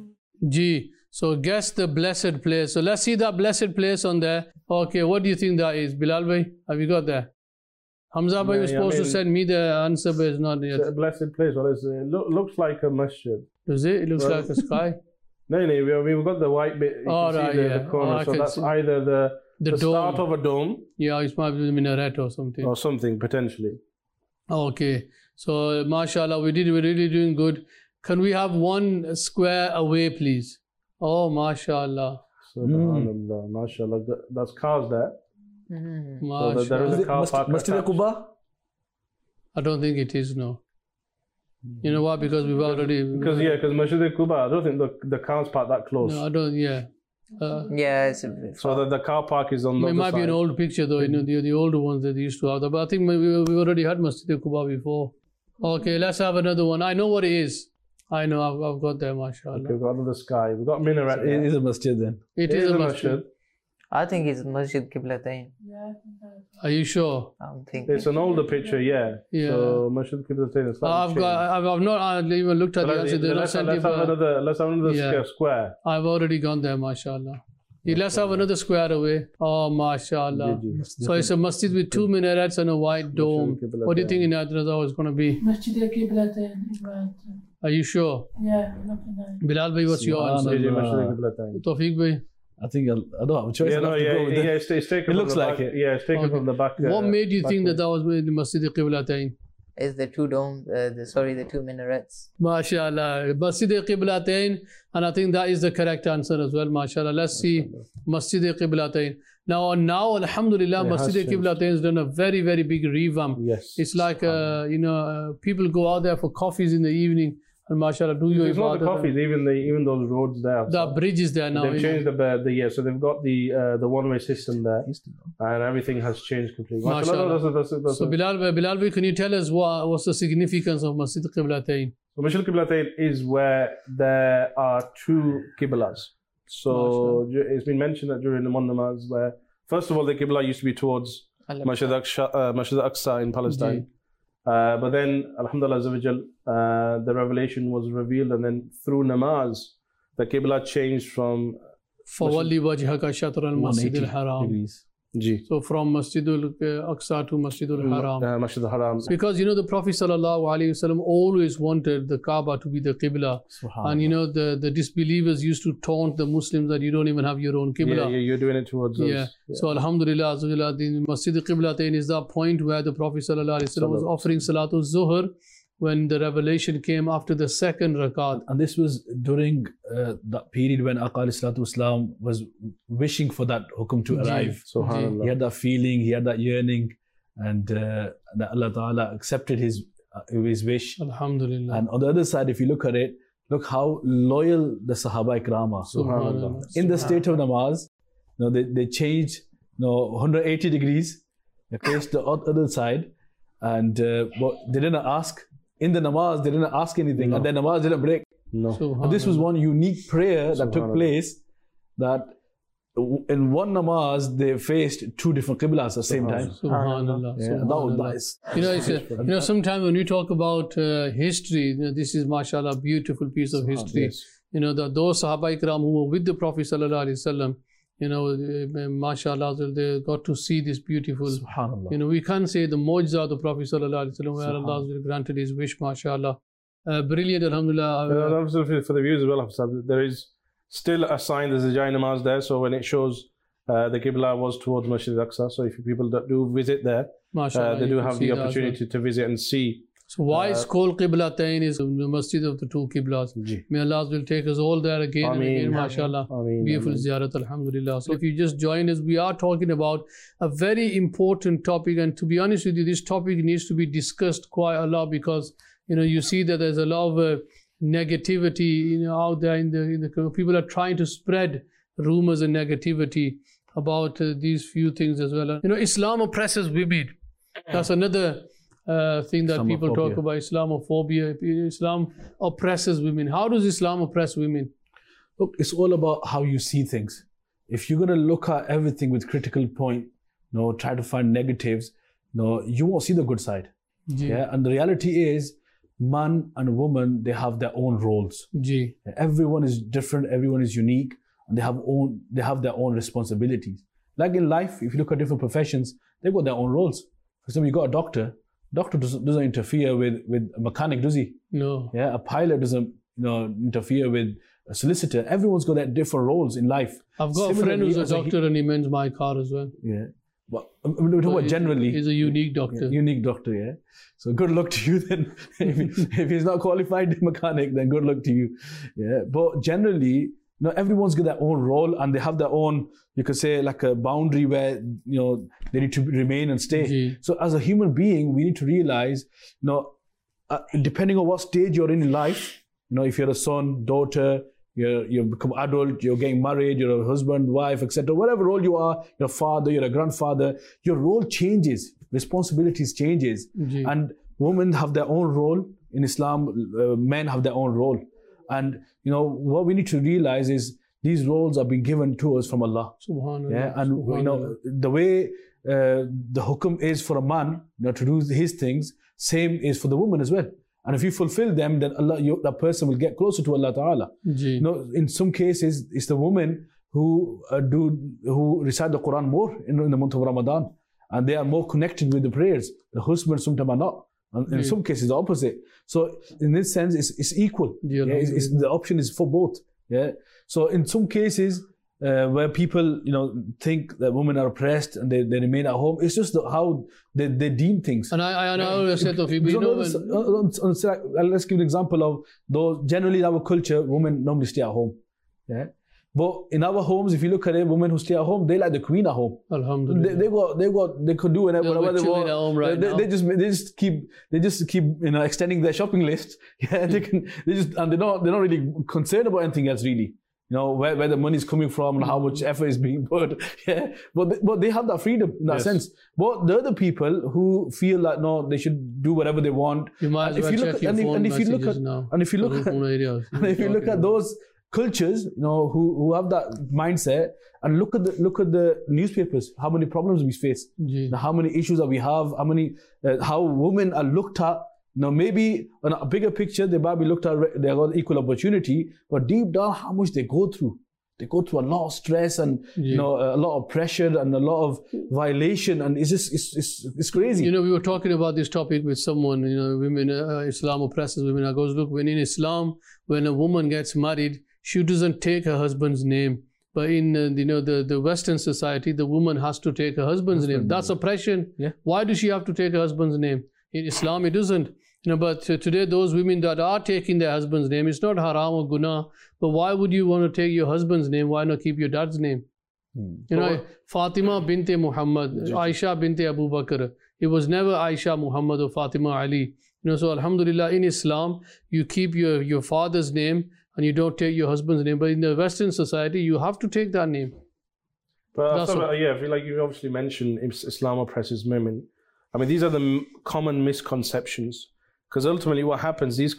S2: So guess the blessed place. So let's see that blessed place on there. Okay, what do you think that is? Bilal bhai, have you got that? Hamza bhai was supposed to send me the answer, but it's not yet.
S3: It's a blessed place. Well, it looks like a masjid.
S2: Does it? It looks like a sky.
S3: No, we've got the white bit. You can see the corner. So that's either the start of a dome.
S2: Yeah, it's might be the minaret or something.
S3: Or something, potentially.
S2: Okay. So, mashallah, we're really doing good. Can we have one square away, please? Oh, mashallah.
S3: Subhanallah, mashallah. That's cars there.
S2: Mashallah.
S3: So there is a car park.
S5: Masjid Quba?
S2: I don't think it is, no. You know why? Because we've already...
S3: Because Masjid Quba, I don't think the cars park that close.
S2: No, I don't,
S6: it's a bit far.
S3: So the car park is on the
S2: other side. It might be an old picture though, the older ones that they used to have. But I think we already had Masjid Quba before. Okay, let's have another one. I know what it is. I know, I've got there, mashallah.
S3: Okay, we've got another sky. We've got minaret.
S5: It is a masjid then.
S2: It is a masjid.
S6: I think it's Masjid Qiblatain.
S2: Are you sure?
S6: I'm thinking.
S3: It's an older picture, yeah. So Masjid Qiblatain is slightly
S2: I've not even looked at the answer.
S3: Let's have another square.
S2: I've already gone there, mashallah. Let's have another square away. Oh, mashallah. So it's a masjid with two minarets and a white dome. What do you think in Adraza is going to be?
S4: Masjid Qiblatain.
S2: Are you sure?
S4: Yeah.
S2: Bilal bhai, what's your answer? Tawfiq bhai?
S5: I think I don't have a choice.
S3: It's taken.
S5: It looks like it.
S3: Yeah, it's taken from the back.
S2: What made you think that was the Masjid Qiblatain?
S6: It's the two domes, the two minarets.
S2: MashaAllah. Masjid Qiblatain, and I think that is the correct answer as well, MashaAllah. Let's see Masjid Qiblatain. Now, Alhamdulillah, Masjid Qiblatain has done a very, very big revamp.
S3: Yes.
S2: It's like, people go out there for coffees in the evening. And mashallah, do you
S3: It's not the coffees, even those roads there.
S2: The bridge is there now.
S3: They've changed so they've got the one-way system there, and everything has changed completely.
S2: Mashallah. So Bilal, can you tell us what's the significance of Masjid Qiblatain?
S3: So Masjid Qiblatain is where there are two Qiblas. So it's been mentioned that during the Namaz, where first of all the Qibla used to be towards Masjid Aqsa in Palestine. But then, Alhamdulillah, the revelation was revealed, and then through namaz, the Qibla changed from
S2: فَوَلِّ وَجْهَكَ شَطْرَ الْمَسْجِدِ الْحَرَامِ.
S3: Ji.
S2: So from Masjidul Aqsa to Masjidul Haram.
S3: Masjid al-Haram.
S2: Because the Prophet ﷺ always wanted the Kaaba to be the Qibla. And the disbelievers used to taunt the Muslims that you don't even have your own Qibla.
S3: Yeah, you're doing it towards us.
S2: Yeah. So Alhamdulillah, the Masjid al-Qiblatain is the point where the Prophet ﷺ was offering Salatul Zuhr when the revelation came after the second rakat.
S5: And this was during that period when Aqā alayhi salatu wasalam was wishing for that hukum to arrive.
S3: Subhanallah.
S5: He had that feeling, he had that yearning, and that Allah Ta'ala accepted his wish.
S2: Alhamdulillah.
S5: And on the other side, if you look at it, look how loyal the Sahaba Ikram are.
S2: Subhanallah.
S5: In the state of namaz, they changed 180 degrees, they faced the other side, and but they didn't ask. In the namaz, they didn't ask anything, and their namaz didn't break.
S3: No.
S5: And this was one unique prayer that took place, that in one namaz, they faced two different qiblas at the same time.
S2: Subhanallah.
S5: Yeah, that was nice.
S2: Sometimes when you talk about history, this is, mashallah, a beautiful piece of history.
S3: Yes.
S2: Those Sahaba Ikram who were with the Prophet Sallallahu Alaihi Wasallam, mashallah, they got to see this beautiful.
S5: Subhanallah.
S2: We can't say the mu'jiza of the Prophet Sallallahu Alaihi Wasallam, where Allah granted his wish, mashallah. Brilliant, alhamdulillah.
S3: For the viewers as well, there is still a sign, there's a giant namaz there, so when it shows the Qibla was towards Masjid al-Aqsa, so if people do visit there, they do have the opportunity to visit and see.
S2: So why is called Qiblatain is the masjid of the two Qiblas. May Allah will take us all there again and again, mashallah. Beautiful ziyarat, alhamdulillah. So if you just join us, we are talking about a very important topic, and to be honest with you, this topic needs to be discussed quite a lot, because you see that there's a lot of negativity out there in the people are trying to spread rumors and negativity about these few things as well. Islam oppresses women. That's another thing that people talk about, Islamophobia. Islam oppresses women. How does Islam oppress women?
S5: Look, it's all about how you see things. If you're going to look at everything with critical point, try to find negatives, you won't see the good side. Yeah. And the reality is, man and woman, they have their own roles. Everyone is different, everyone is unique, and they have their own responsibilities. Like in life, if you look at different professions, they've got their own roles. For example, you got a doctor. Doctor doesn't interfere with a mechanic, does he?
S2: No.
S5: Yeah, a pilot doesn't interfere with a solicitor. Everyone's got their different roles in life.
S2: I've got a friend who's a doctor and he mends my car as well.
S5: Yeah. But we're talking about generally.
S2: He's a unique doctor.
S5: Yeah, unique doctor, yeah. So good luck to you then. If he's not qualified mechanic, then good luck to you. Yeah. But generally, everyone's got their own role, and they have their own, you could say, like a boundary where they need to remain and stay. So as a human being, we need to realize, depending on what stage you're in life, if you're a son, daughter, you become adult, you're getting married, you're a husband, wife, etc. Whatever role you are, you're a father, you're a grandfather, your role changes, responsibilities changes. And women have their own role in Islam, men have their own role. And what we need to realize is these roles are being given to us from Allah.
S2: Subhanallah.
S5: Yeah, and the way the hukum is for a man to do his things, same is for the woman as well. And if you fulfill them, then that person will get closer to Allah Ta'ala. In some cases, it's the women who recite the Quran more in the month of Ramadan, and they are more connected with the prayers. The husbands sometimes are not. And in some cases, the opposite. So in this sense, it's equal. The option is for both. Yeah. So in some cases, where people think that women are oppressed and they remain at home, it's just how they deem things.
S2: And I know said of you,
S5: let's give an example of those. Generally in our culture, women normally stay at home. Yeah. But in our homes, if you look at it, women who stay at home, they like the queen at home.
S2: Alhamdulillah.
S5: They could do whatever they want.
S2: At home right now.
S5: They just keep extending their shopping list. Yeah, and they're not really concerned about anything else really. Where the money is coming from and how much effort is being put. Yeah, but they have that freedom in that sense. But the other people who feel like no, they should do whatever they want.
S2: You might as well check your phone messages now.
S5: And if you look at those cultures, who have that mindset, and look at the newspapers, how many problems we face, how many issues that we have, how women are looked at. Maybe on a bigger picture, they might be looked at, they got equal opportunity, but deep down, how much they go through. they go through a lot of stress and you know a lot of pressure and a lot of violation, and it's just it's crazy.
S2: You know, we were talking about this topic with someone. You know, women, Islam oppresses women. I goes, look, when in Islam, when a woman gets married, she doesn't take her husband's name. But in the Western society, the woman has to take her husband's name. That's oppression.
S5: Yeah.
S2: Why does she have to take her husband's name? In Islam, it doesn't. You know, but today those women that are taking their husband's name, it's not haram or guna. But why would you want to take your husband's name? Why not keep your dad's name? You know, Fatima binte Muhammad, Aisha binte Abu Bakr. It was never Aisha Muhammad or Fatima Ali. You know, so Alhamdulillah, in Islam, you keep your father's name and you don't take your husband's name. But in the Western society, you have to take that name.
S3: But I feel like you obviously mentioned Islam oppresses women. I mean, these are the common misconceptions. Because ultimately what happens, these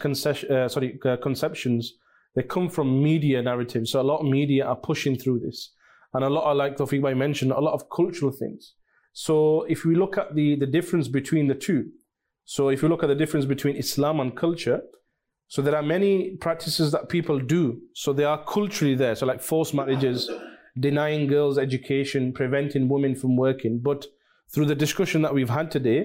S3: conceptions, they come from media narratives. So a lot of media are pushing through this. And a lot are, like Tawfiq Bhai mentioned, a lot of cultural things. So if we look at the difference between the two, so if you look at the difference between Islam and culture, so there are many practices that people do. So they are culturally there. So like forced marriages, denying girls education, preventing women from working. But through the discussion that we've had today,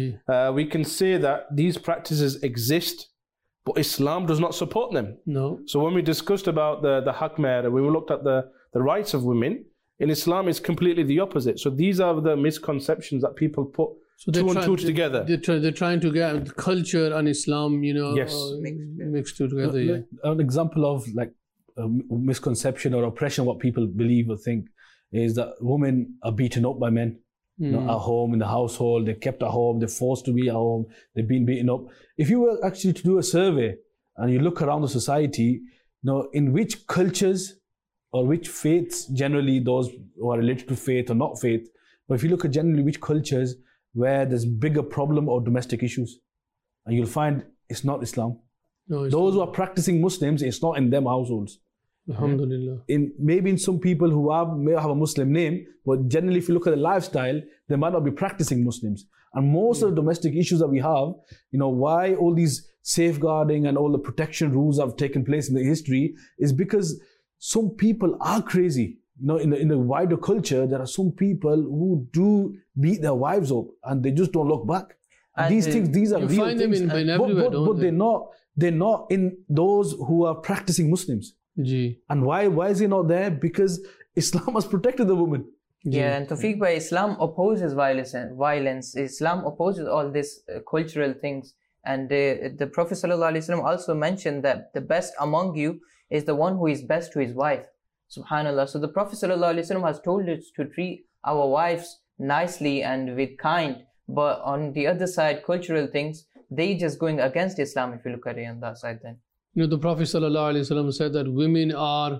S3: we can say that these practices exist, but Islam does not support them.
S2: No.
S3: So when we discussed about the haq mehr, we looked at the rights of women, in Islam it's completely the opposite. So these are the misconceptions that people put two and two together.
S2: They're trying to get culture and Islam, you know, mixed together. Yeah.
S5: An example of like a misconception or oppression, what people believe or think, is that women are beaten up by men. You know, at home, in the household, they're kept at home, they're forced to be at home, they've been beaten up. If you were actually to do a survey and you look around the society, you know, in which cultures or which faiths, generally those who are related to faith or not faith, but if you look at generally which cultures where there's bigger problem or domestic issues, and you'll find it's not Islam.
S2: No,
S5: those who are practicing Muslims, it's not in them households.
S2: Alhamdulillah.
S5: Maybe in some people who may have a Muslim name, but generally if you look at the lifestyle, they might not be practicing Muslims. And most of the domestic issues that we have, you know, why all these safeguarding and all the protection rules have taken place in the history is because some people are crazy. You know, in the wider culture, there are some people who do beat their wives up and they just don't look back. And these are real
S2: find
S5: things.
S2: them in everywhere,
S5: but they're not in those who are practicing Muslims. And why is he not there? Because Islam has protected the woman.
S6: Yeah, and Tawfiq Bhai, Islam opposes violence. Islam opposes all these cultural things. And the Prophet ﷺ also mentioned that the best among you is the one who is best to his wife. Subhanallah. So the Prophet ﷺ has told us to treat our wives nicely and with kind. But on the other side, cultural things, they just going against Islam if you look at it on that side then.
S2: You know, the Prophet ﷺ said that women are,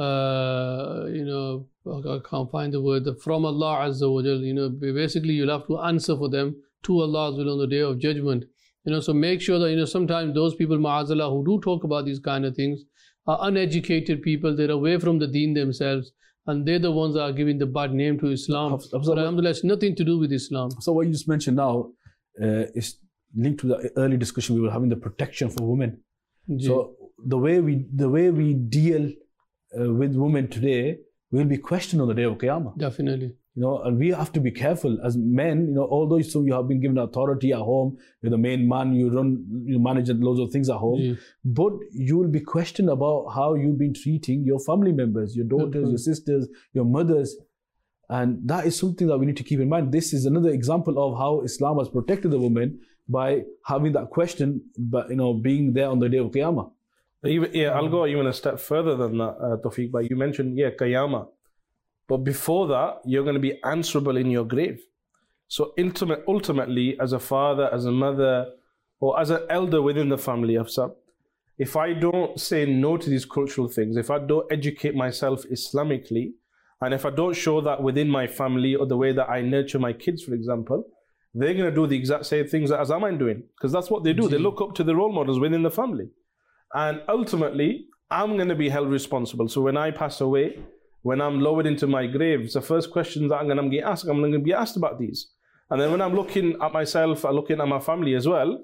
S2: you know, I can't find the word, from Allah Azza wa Jal. You know, basically you'll have to answer for them to Allah on the day of judgment. You know, so make sure that, you know, sometimes those people, ma'azallah, who do talk about these kind of things are uneducated people. They're away from the deen themselves. And they're the ones that are giving the bad name to Islam. But alhamdulillah, it's nothing to do with Islam.
S5: So what you just mentioned now is linked to the early discussion we were having, the protection for women. So the way we deal with women today will be questioned on the day of Qiyamah.
S2: Definitely.
S5: You know, and we have to be careful as men. You know, although you have been given authority at home, you're the main man, you manage loads of things at home, but you will be questioned about how you've been treating your family members, your daughters, your sisters, your mothers. And that is something that we need to keep in mind. This is another example of how Islam has protected the woman by having that question, but, you know, being there on the day of Qiyamah.
S3: I'll go even a step further than that, Tawfiq. But you mentioned, Qiyamah. But before that, you're going to be answerable in your grave. So ultimately, as a father, as a mother, or as an elder within the family, if I don't say no to these cultural things, if I don't educate myself Islamically, and if I don't show that within my family or the way that I nurture my kids, for example, they're going to do the exact same things that I'm doing. Because that's what they do. They look up to the role models within the family. And ultimately, I'm going to be held responsible. So when I pass away, when I'm lowered into my grave, the first questions that I'm going to get asked, I'm going to be asked about these. And then when I'm looking at myself, I'm looking at my family as well,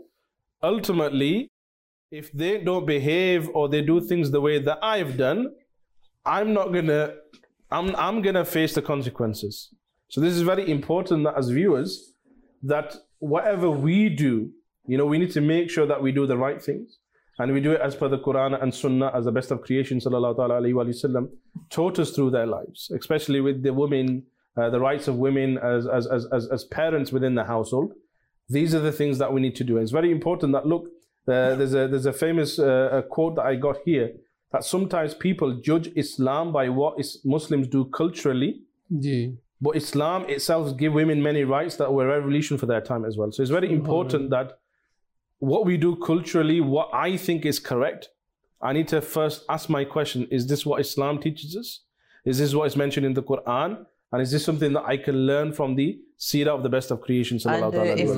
S3: ultimately, if they don't behave or they do things the way that I've done, I'm gonna face the consequences. So this is very important that as viewers, that whatever we do, we need to make sure that we do the right things. And we do it as per the Quran and Sunnah, as the best of creation, sallallahu alayhi wa sallam, taught us through their lives, especially with the women, the rights of women as parents within the household. These are the things that we need to do. And it's very important that, look, there's a famous quote that I got here, that sometimes people judge Islam by what Muslims do culturally, but Islam itself gives women many rights that were a revolution for their time as well. So it's very important that what we do culturally, what I think is correct, I need to first ask my question, is this what Islam teaches us? Is this what is mentioned in the Quran? And is this something that I can learn from the seerah of the best of creation?
S6: And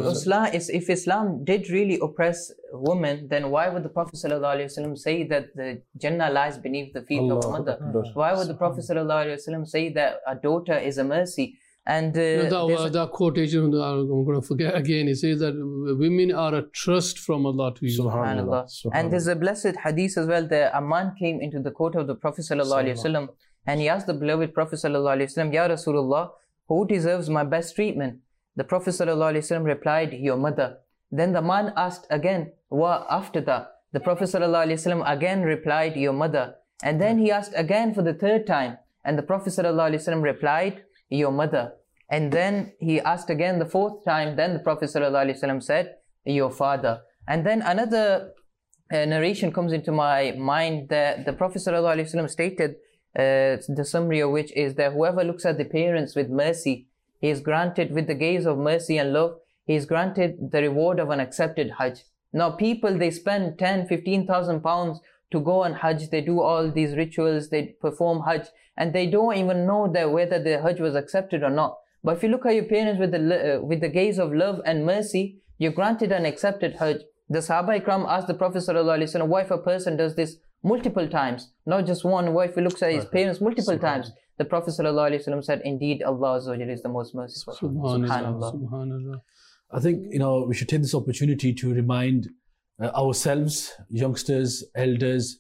S6: if Islam did really oppress women, then why would the Prophet ﷺ say that the Jannah lies beneath the feet of a mother? Why would the Prophet ﷺ say that a daughter is a mercy? And
S2: that quotation, I'm going to forget again, it says that women are a trust from Allah to you.
S6: Subhanallah. And there's a blessed hadith as well that a man came into the court of the Prophet ﷺ and he asked the beloved Prophet ﷺ, Ya Rasulullah, who deserves my best treatment? The Prophet ﷺ replied, your mother. Then the man asked again, what after that? The Prophet ﷺ again replied, your mother. And then he asked again for the third time. And the Prophet ﷺ replied, your mother. And then he asked again the fourth time. Then the Prophet ﷺ said, your father. And then another narration comes into my mind that the Prophet ﷺ stated, the summary of which is that whoever looks at the parents with mercy, he is granted, with the gaze of mercy and love, he is granted the reward of an accepted Hajj. Now people, they spend 10, 15,000 pounds to go on Hajj. They do all these rituals, they perform Hajj, and they don't even know that whether the Hajj was accepted or not. But if you look at your parents with the gaze of love and mercy, you're granted an accepted Hajj. The Sahaba Ikram asked the Prophet ﷺ, why if a person does this multiple times, not just one, why if he looks at his parents multiple times? The Prophet ﷺ said, indeed, Allah Azza wa Jalla is the most merciful.
S2: Subhanallah.
S5: I think, we should take this opportunity to remind ourselves, youngsters, elders,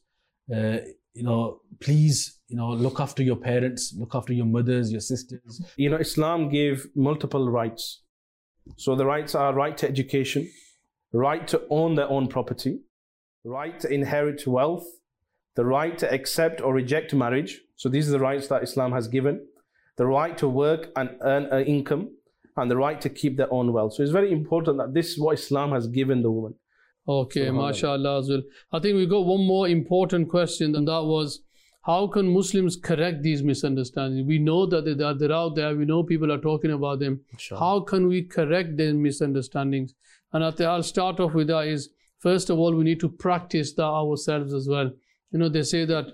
S5: please, look after your parents, look after your mothers, your sisters.
S3: Islam gave multiple rights. So the rights are right to education, right to own their own property, right to inherit wealth, the right to accept or reject marriage. So these are the rights that Islam has given. The right to work and earn an income, and the right to keep their own wealth. So it's very important that this is what Islam has given the woman.
S2: Okay, mashallah as well. I think we got one more important question, and that was, how can Muslims correct these misunderstandings? We know that they're out there, we know people are talking about them. How can we correct these misunderstandings? And I'll start off with that is, first of all, we need to practice that ourselves as well. They say that,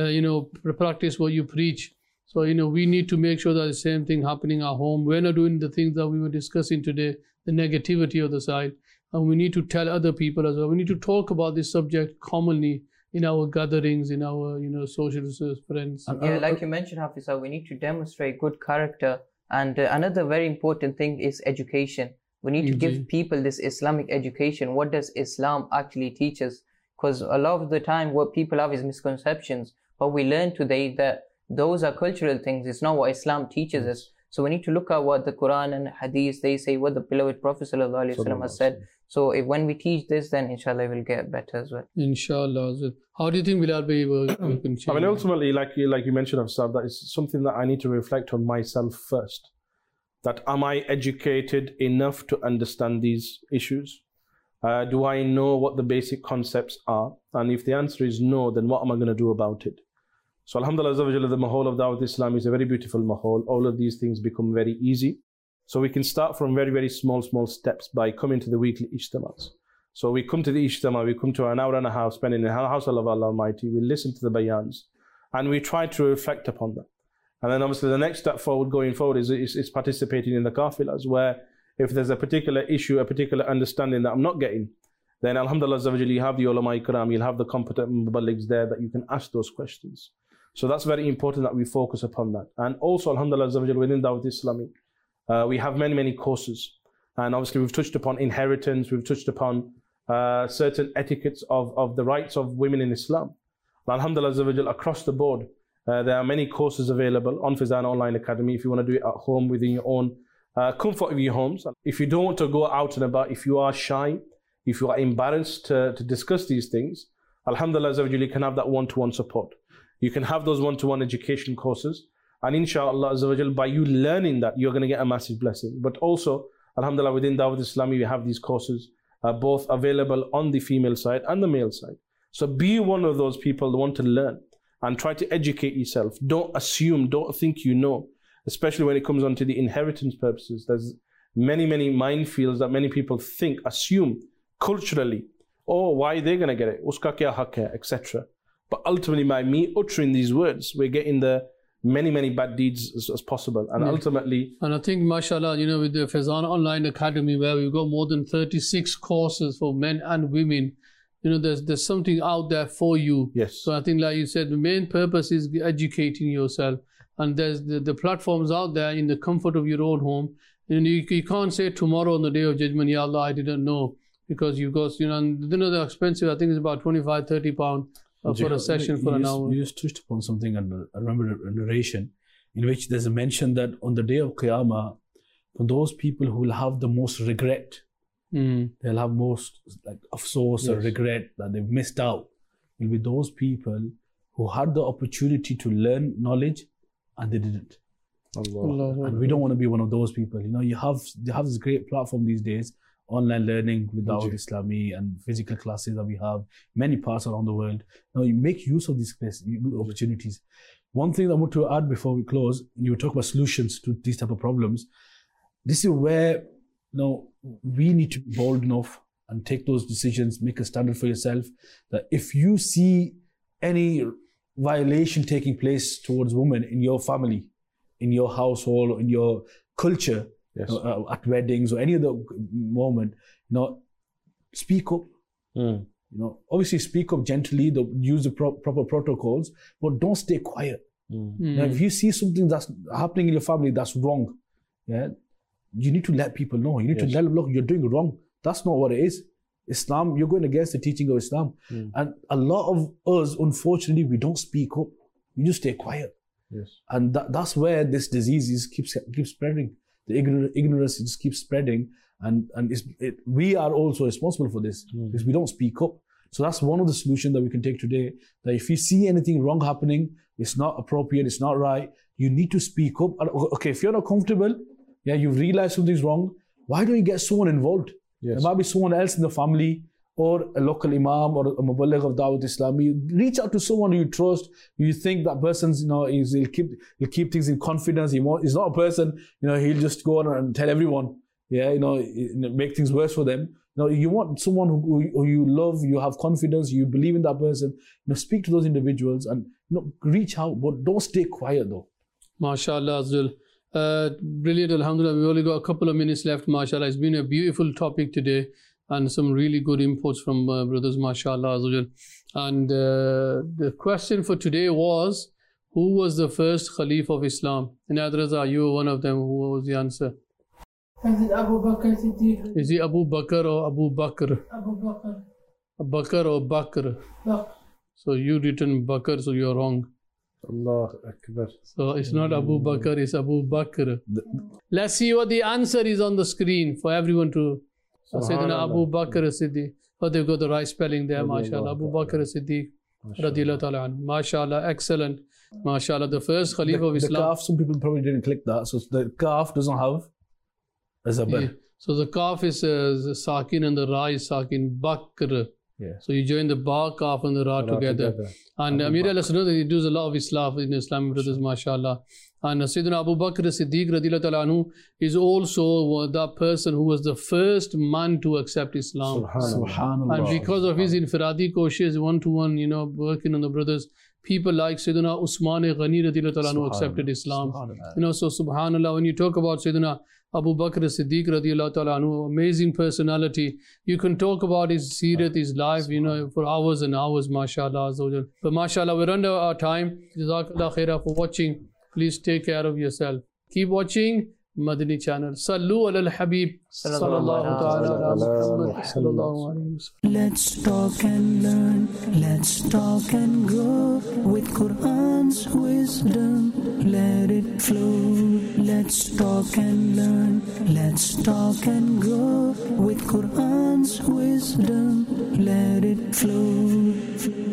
S2: practice what you preach. So, we need to make sure that the same thing happening at home. We're not doing the things that we were discussing today, the negativity of the side. And we need to tell other people as well. We need to talk about this subject commonly in our gatherings, in our, social friends.
S6: Yeah, like you mentioned, Hafizah, we need to demonstrate good character. And another very important thing is education. We need to give people this Islamic education. What does Islam actually teach us? Because a lot of the time what people have is misconceptions. But we learn today that those are cultural things. It's not what Islam teaches us. So we need to look at what the Quran and Hadith, they say, what the beloved Prophet ﷺ has said. So when we teach this, then inshallah we'll get better as well.
S2: Inshallah. How do you think Bilal Bhai will change?
S3: I mean, ultimately, like you mentioned, Afsar, that is something that I need to reflect on myself first. That am I educated enough to understand these issues? Do I know what the basic concepts are? And if the answer is no, then what am I going to do about it? So alhamdulillah, the mahal of Dawat Islam is a very beautiful mahal. All of these things become very easy. So we can start from very, very small steps by coming to the weekly ijtima's. So we come to the ijtima', we come to an hour and a half spent in the house of Allah Almighty, we listen to the bayans, and we try to reflect upon them. And then obviously the next step forward, going forward, is participating in the kafilas, where if there's a particular issue, a particular understanding that I'm not getting, then alhamdulillah, you have the ulama ikram, you'll have the competent muballighs there that you can ask those questions. So that's very important that we focus upon that. And also, alhamdulillah, within Dawat Islami, we have many courses. And obviously we've touched upon inheritance, we've touched upon certain etiquettes of the rights of women in Islam. Alhamdulillah, across the board, There are many courses available on Fizana Online Academy if you want to do it at home within your own comfort of your homes. If you don't want to go out and about, if you are shy, if you are embarrassed to discuss these things, Alhamdulillah, you can have that one-to-one support. You can have those one-to-one education courses. And inshallah, by you learning that, you're going to get a massive blessing. But also, Alhamdulillah, within Dawat Islami, we have these courses both available on the female side and the male side. So be one of those people that want to learn and try to educate yourself. Don't assume, don't think you know, especially when it comes on to the inheritance purposes. There's many minefields that many people think, assume culturally, oh, why are they going to get it? Uska kya haq hai, etc. But ultimately, by me uttering these words, we're getting the many bad deeds as possible. And ultimately...
S2: And I think, mashallah, with the Fizana Online Academy, where we've got more than 36 courses for men and women, there's something out there for you.
S3: Yes.
S2: So I think, like you said, the main purpose is educating yourself. And there's the platforms out there in the comfort of your own home. You can't say tomorrow on the Day of Judgment, Ya Allah, I didn't know. Because you've got, they're expensive. I think it's about £25-30 for a session for an hour.
S5: You just touched upon something, and I remember a narration in which there's a mention that on the Day of Qiyamah, for those people who will have the most regret, they'll have most afsoos or regret that they've missed out, will be those people who had the opportunity to learn knowledge and they didn't.
S3: Allah.
S5: And we don't want to be one of those people. You have this great platform these days, online learning with Dawat Islami and physical classes that we have many parts around the world. You make use of these opportunities. One thing I want to add before we close, you talk about solutions to these type of problems. This is where we need to be bold enough and take those decisions, make a standard for yourself, that if you see any violation taking place towards women in your family, in your household, or in your culture, at weddings or any other moment, speak up. Obviously speak up gently, use the proper protocols, but don't stay quiet. Now, if you see something that's happening in your family that's wrong, you need to let people know. You need to let them, look, you're doing it wrong. That's not what it is. Islam, you're going against the teaching of Islam. And a lot of us, unfortunately, we don't speak up. We just stay quiet. And that's where this disease keeps spreading. The ignorance just keeps spreading, and we are also responsible for this because we don't speak up. So that's one of the solutions that we can take today, that if you see anything wrong happening, it's not appropriate, it's not right, you need to speak up. Okay, if you're not comfortable, you've realized something's wrong, why don't you get someone involved? There might be someone else in the family, or a local imam, or a muballigh of Dawat Islami. Reach out to someone you trust. You think that person's, he'll keep things in confidence. He's not a person, he'll just go on and tell everyone, make things worse for them. You want someone who you love, you have confidence, you believe in that person. Speak to those individuals and reach out, but don't stay quiet though.
S2: MashaAllah, Azul. Brilliant, Alhamdulillah. We've only got a couple of minutes left, MashaAllah. It's been a beautiful topic today, and some really good inputs from brothers, MashaAllah. And the question for today was, who was the first Khalif of Islam? And Adraza, you were one of them. Who was the answer?
S4: Is it Abu Bakr Siddiq?
S2: Is it Abu Bakr or Abu Bakr?
S4: Abu Bakr.
S2: Bakr or Bakr?
S4: Bakr.
S2: So you written Bakr, so you're wrong.
S3: Allah Akbar.
S2: So it's not Abu Bakr, it's Abu Bakr. Let's see what the answer is on the screen for everyone to... Sayyidina Abu Bakr Siddiq. Oh, they've got the right spelling there, mashallah. Abu Bakr Siddiq, radiyallahu ta'ala anhu. Mashallah, excellent. Mashallah, the first Khalif of Islam.
S5: The kaf, some people probably didn't click that. So the kaf doesn't have a zabar.
S2: So the kaf is sakin and the ra is sakin. Bakr. So you join the ba, kaf and the ra together. And Amir al-Sunnah, he does a lot of Islam in Islamic brothers, mashallah. And Sayyidina Abu Bakr Siddiq radiyallahu ta'ala anhu is also that person who was the first man to accept Islam.
S5: Subhanallah.
S2: And because of his infiradi koshes, one-to-one, working on the brothers, people like Sayyidina Usman Ghani radiyallahu ta'ala anhu accepted Islam. So subhanallah, when you talk about Sayyidina Abu Bakr Siddiq radiyallahu ta'ala anhu, amazing personality. You can talk about his seerat, his life, for hours and hours, mashallah. But mashallah, we're under our time. Jazakallah khairah for watching. Please take care of yourself. Keep watching Madani channel. Sallu ala al-Habib sallallahu ta'ala ala Muhammad sallallahu alayhi wa sallam.
S1: Let's talk and learn, let's talk and grow with Quran's wisdom, let it flow. Let's talk and learn, let's talk and grow with Quran's wisdom, let it flow.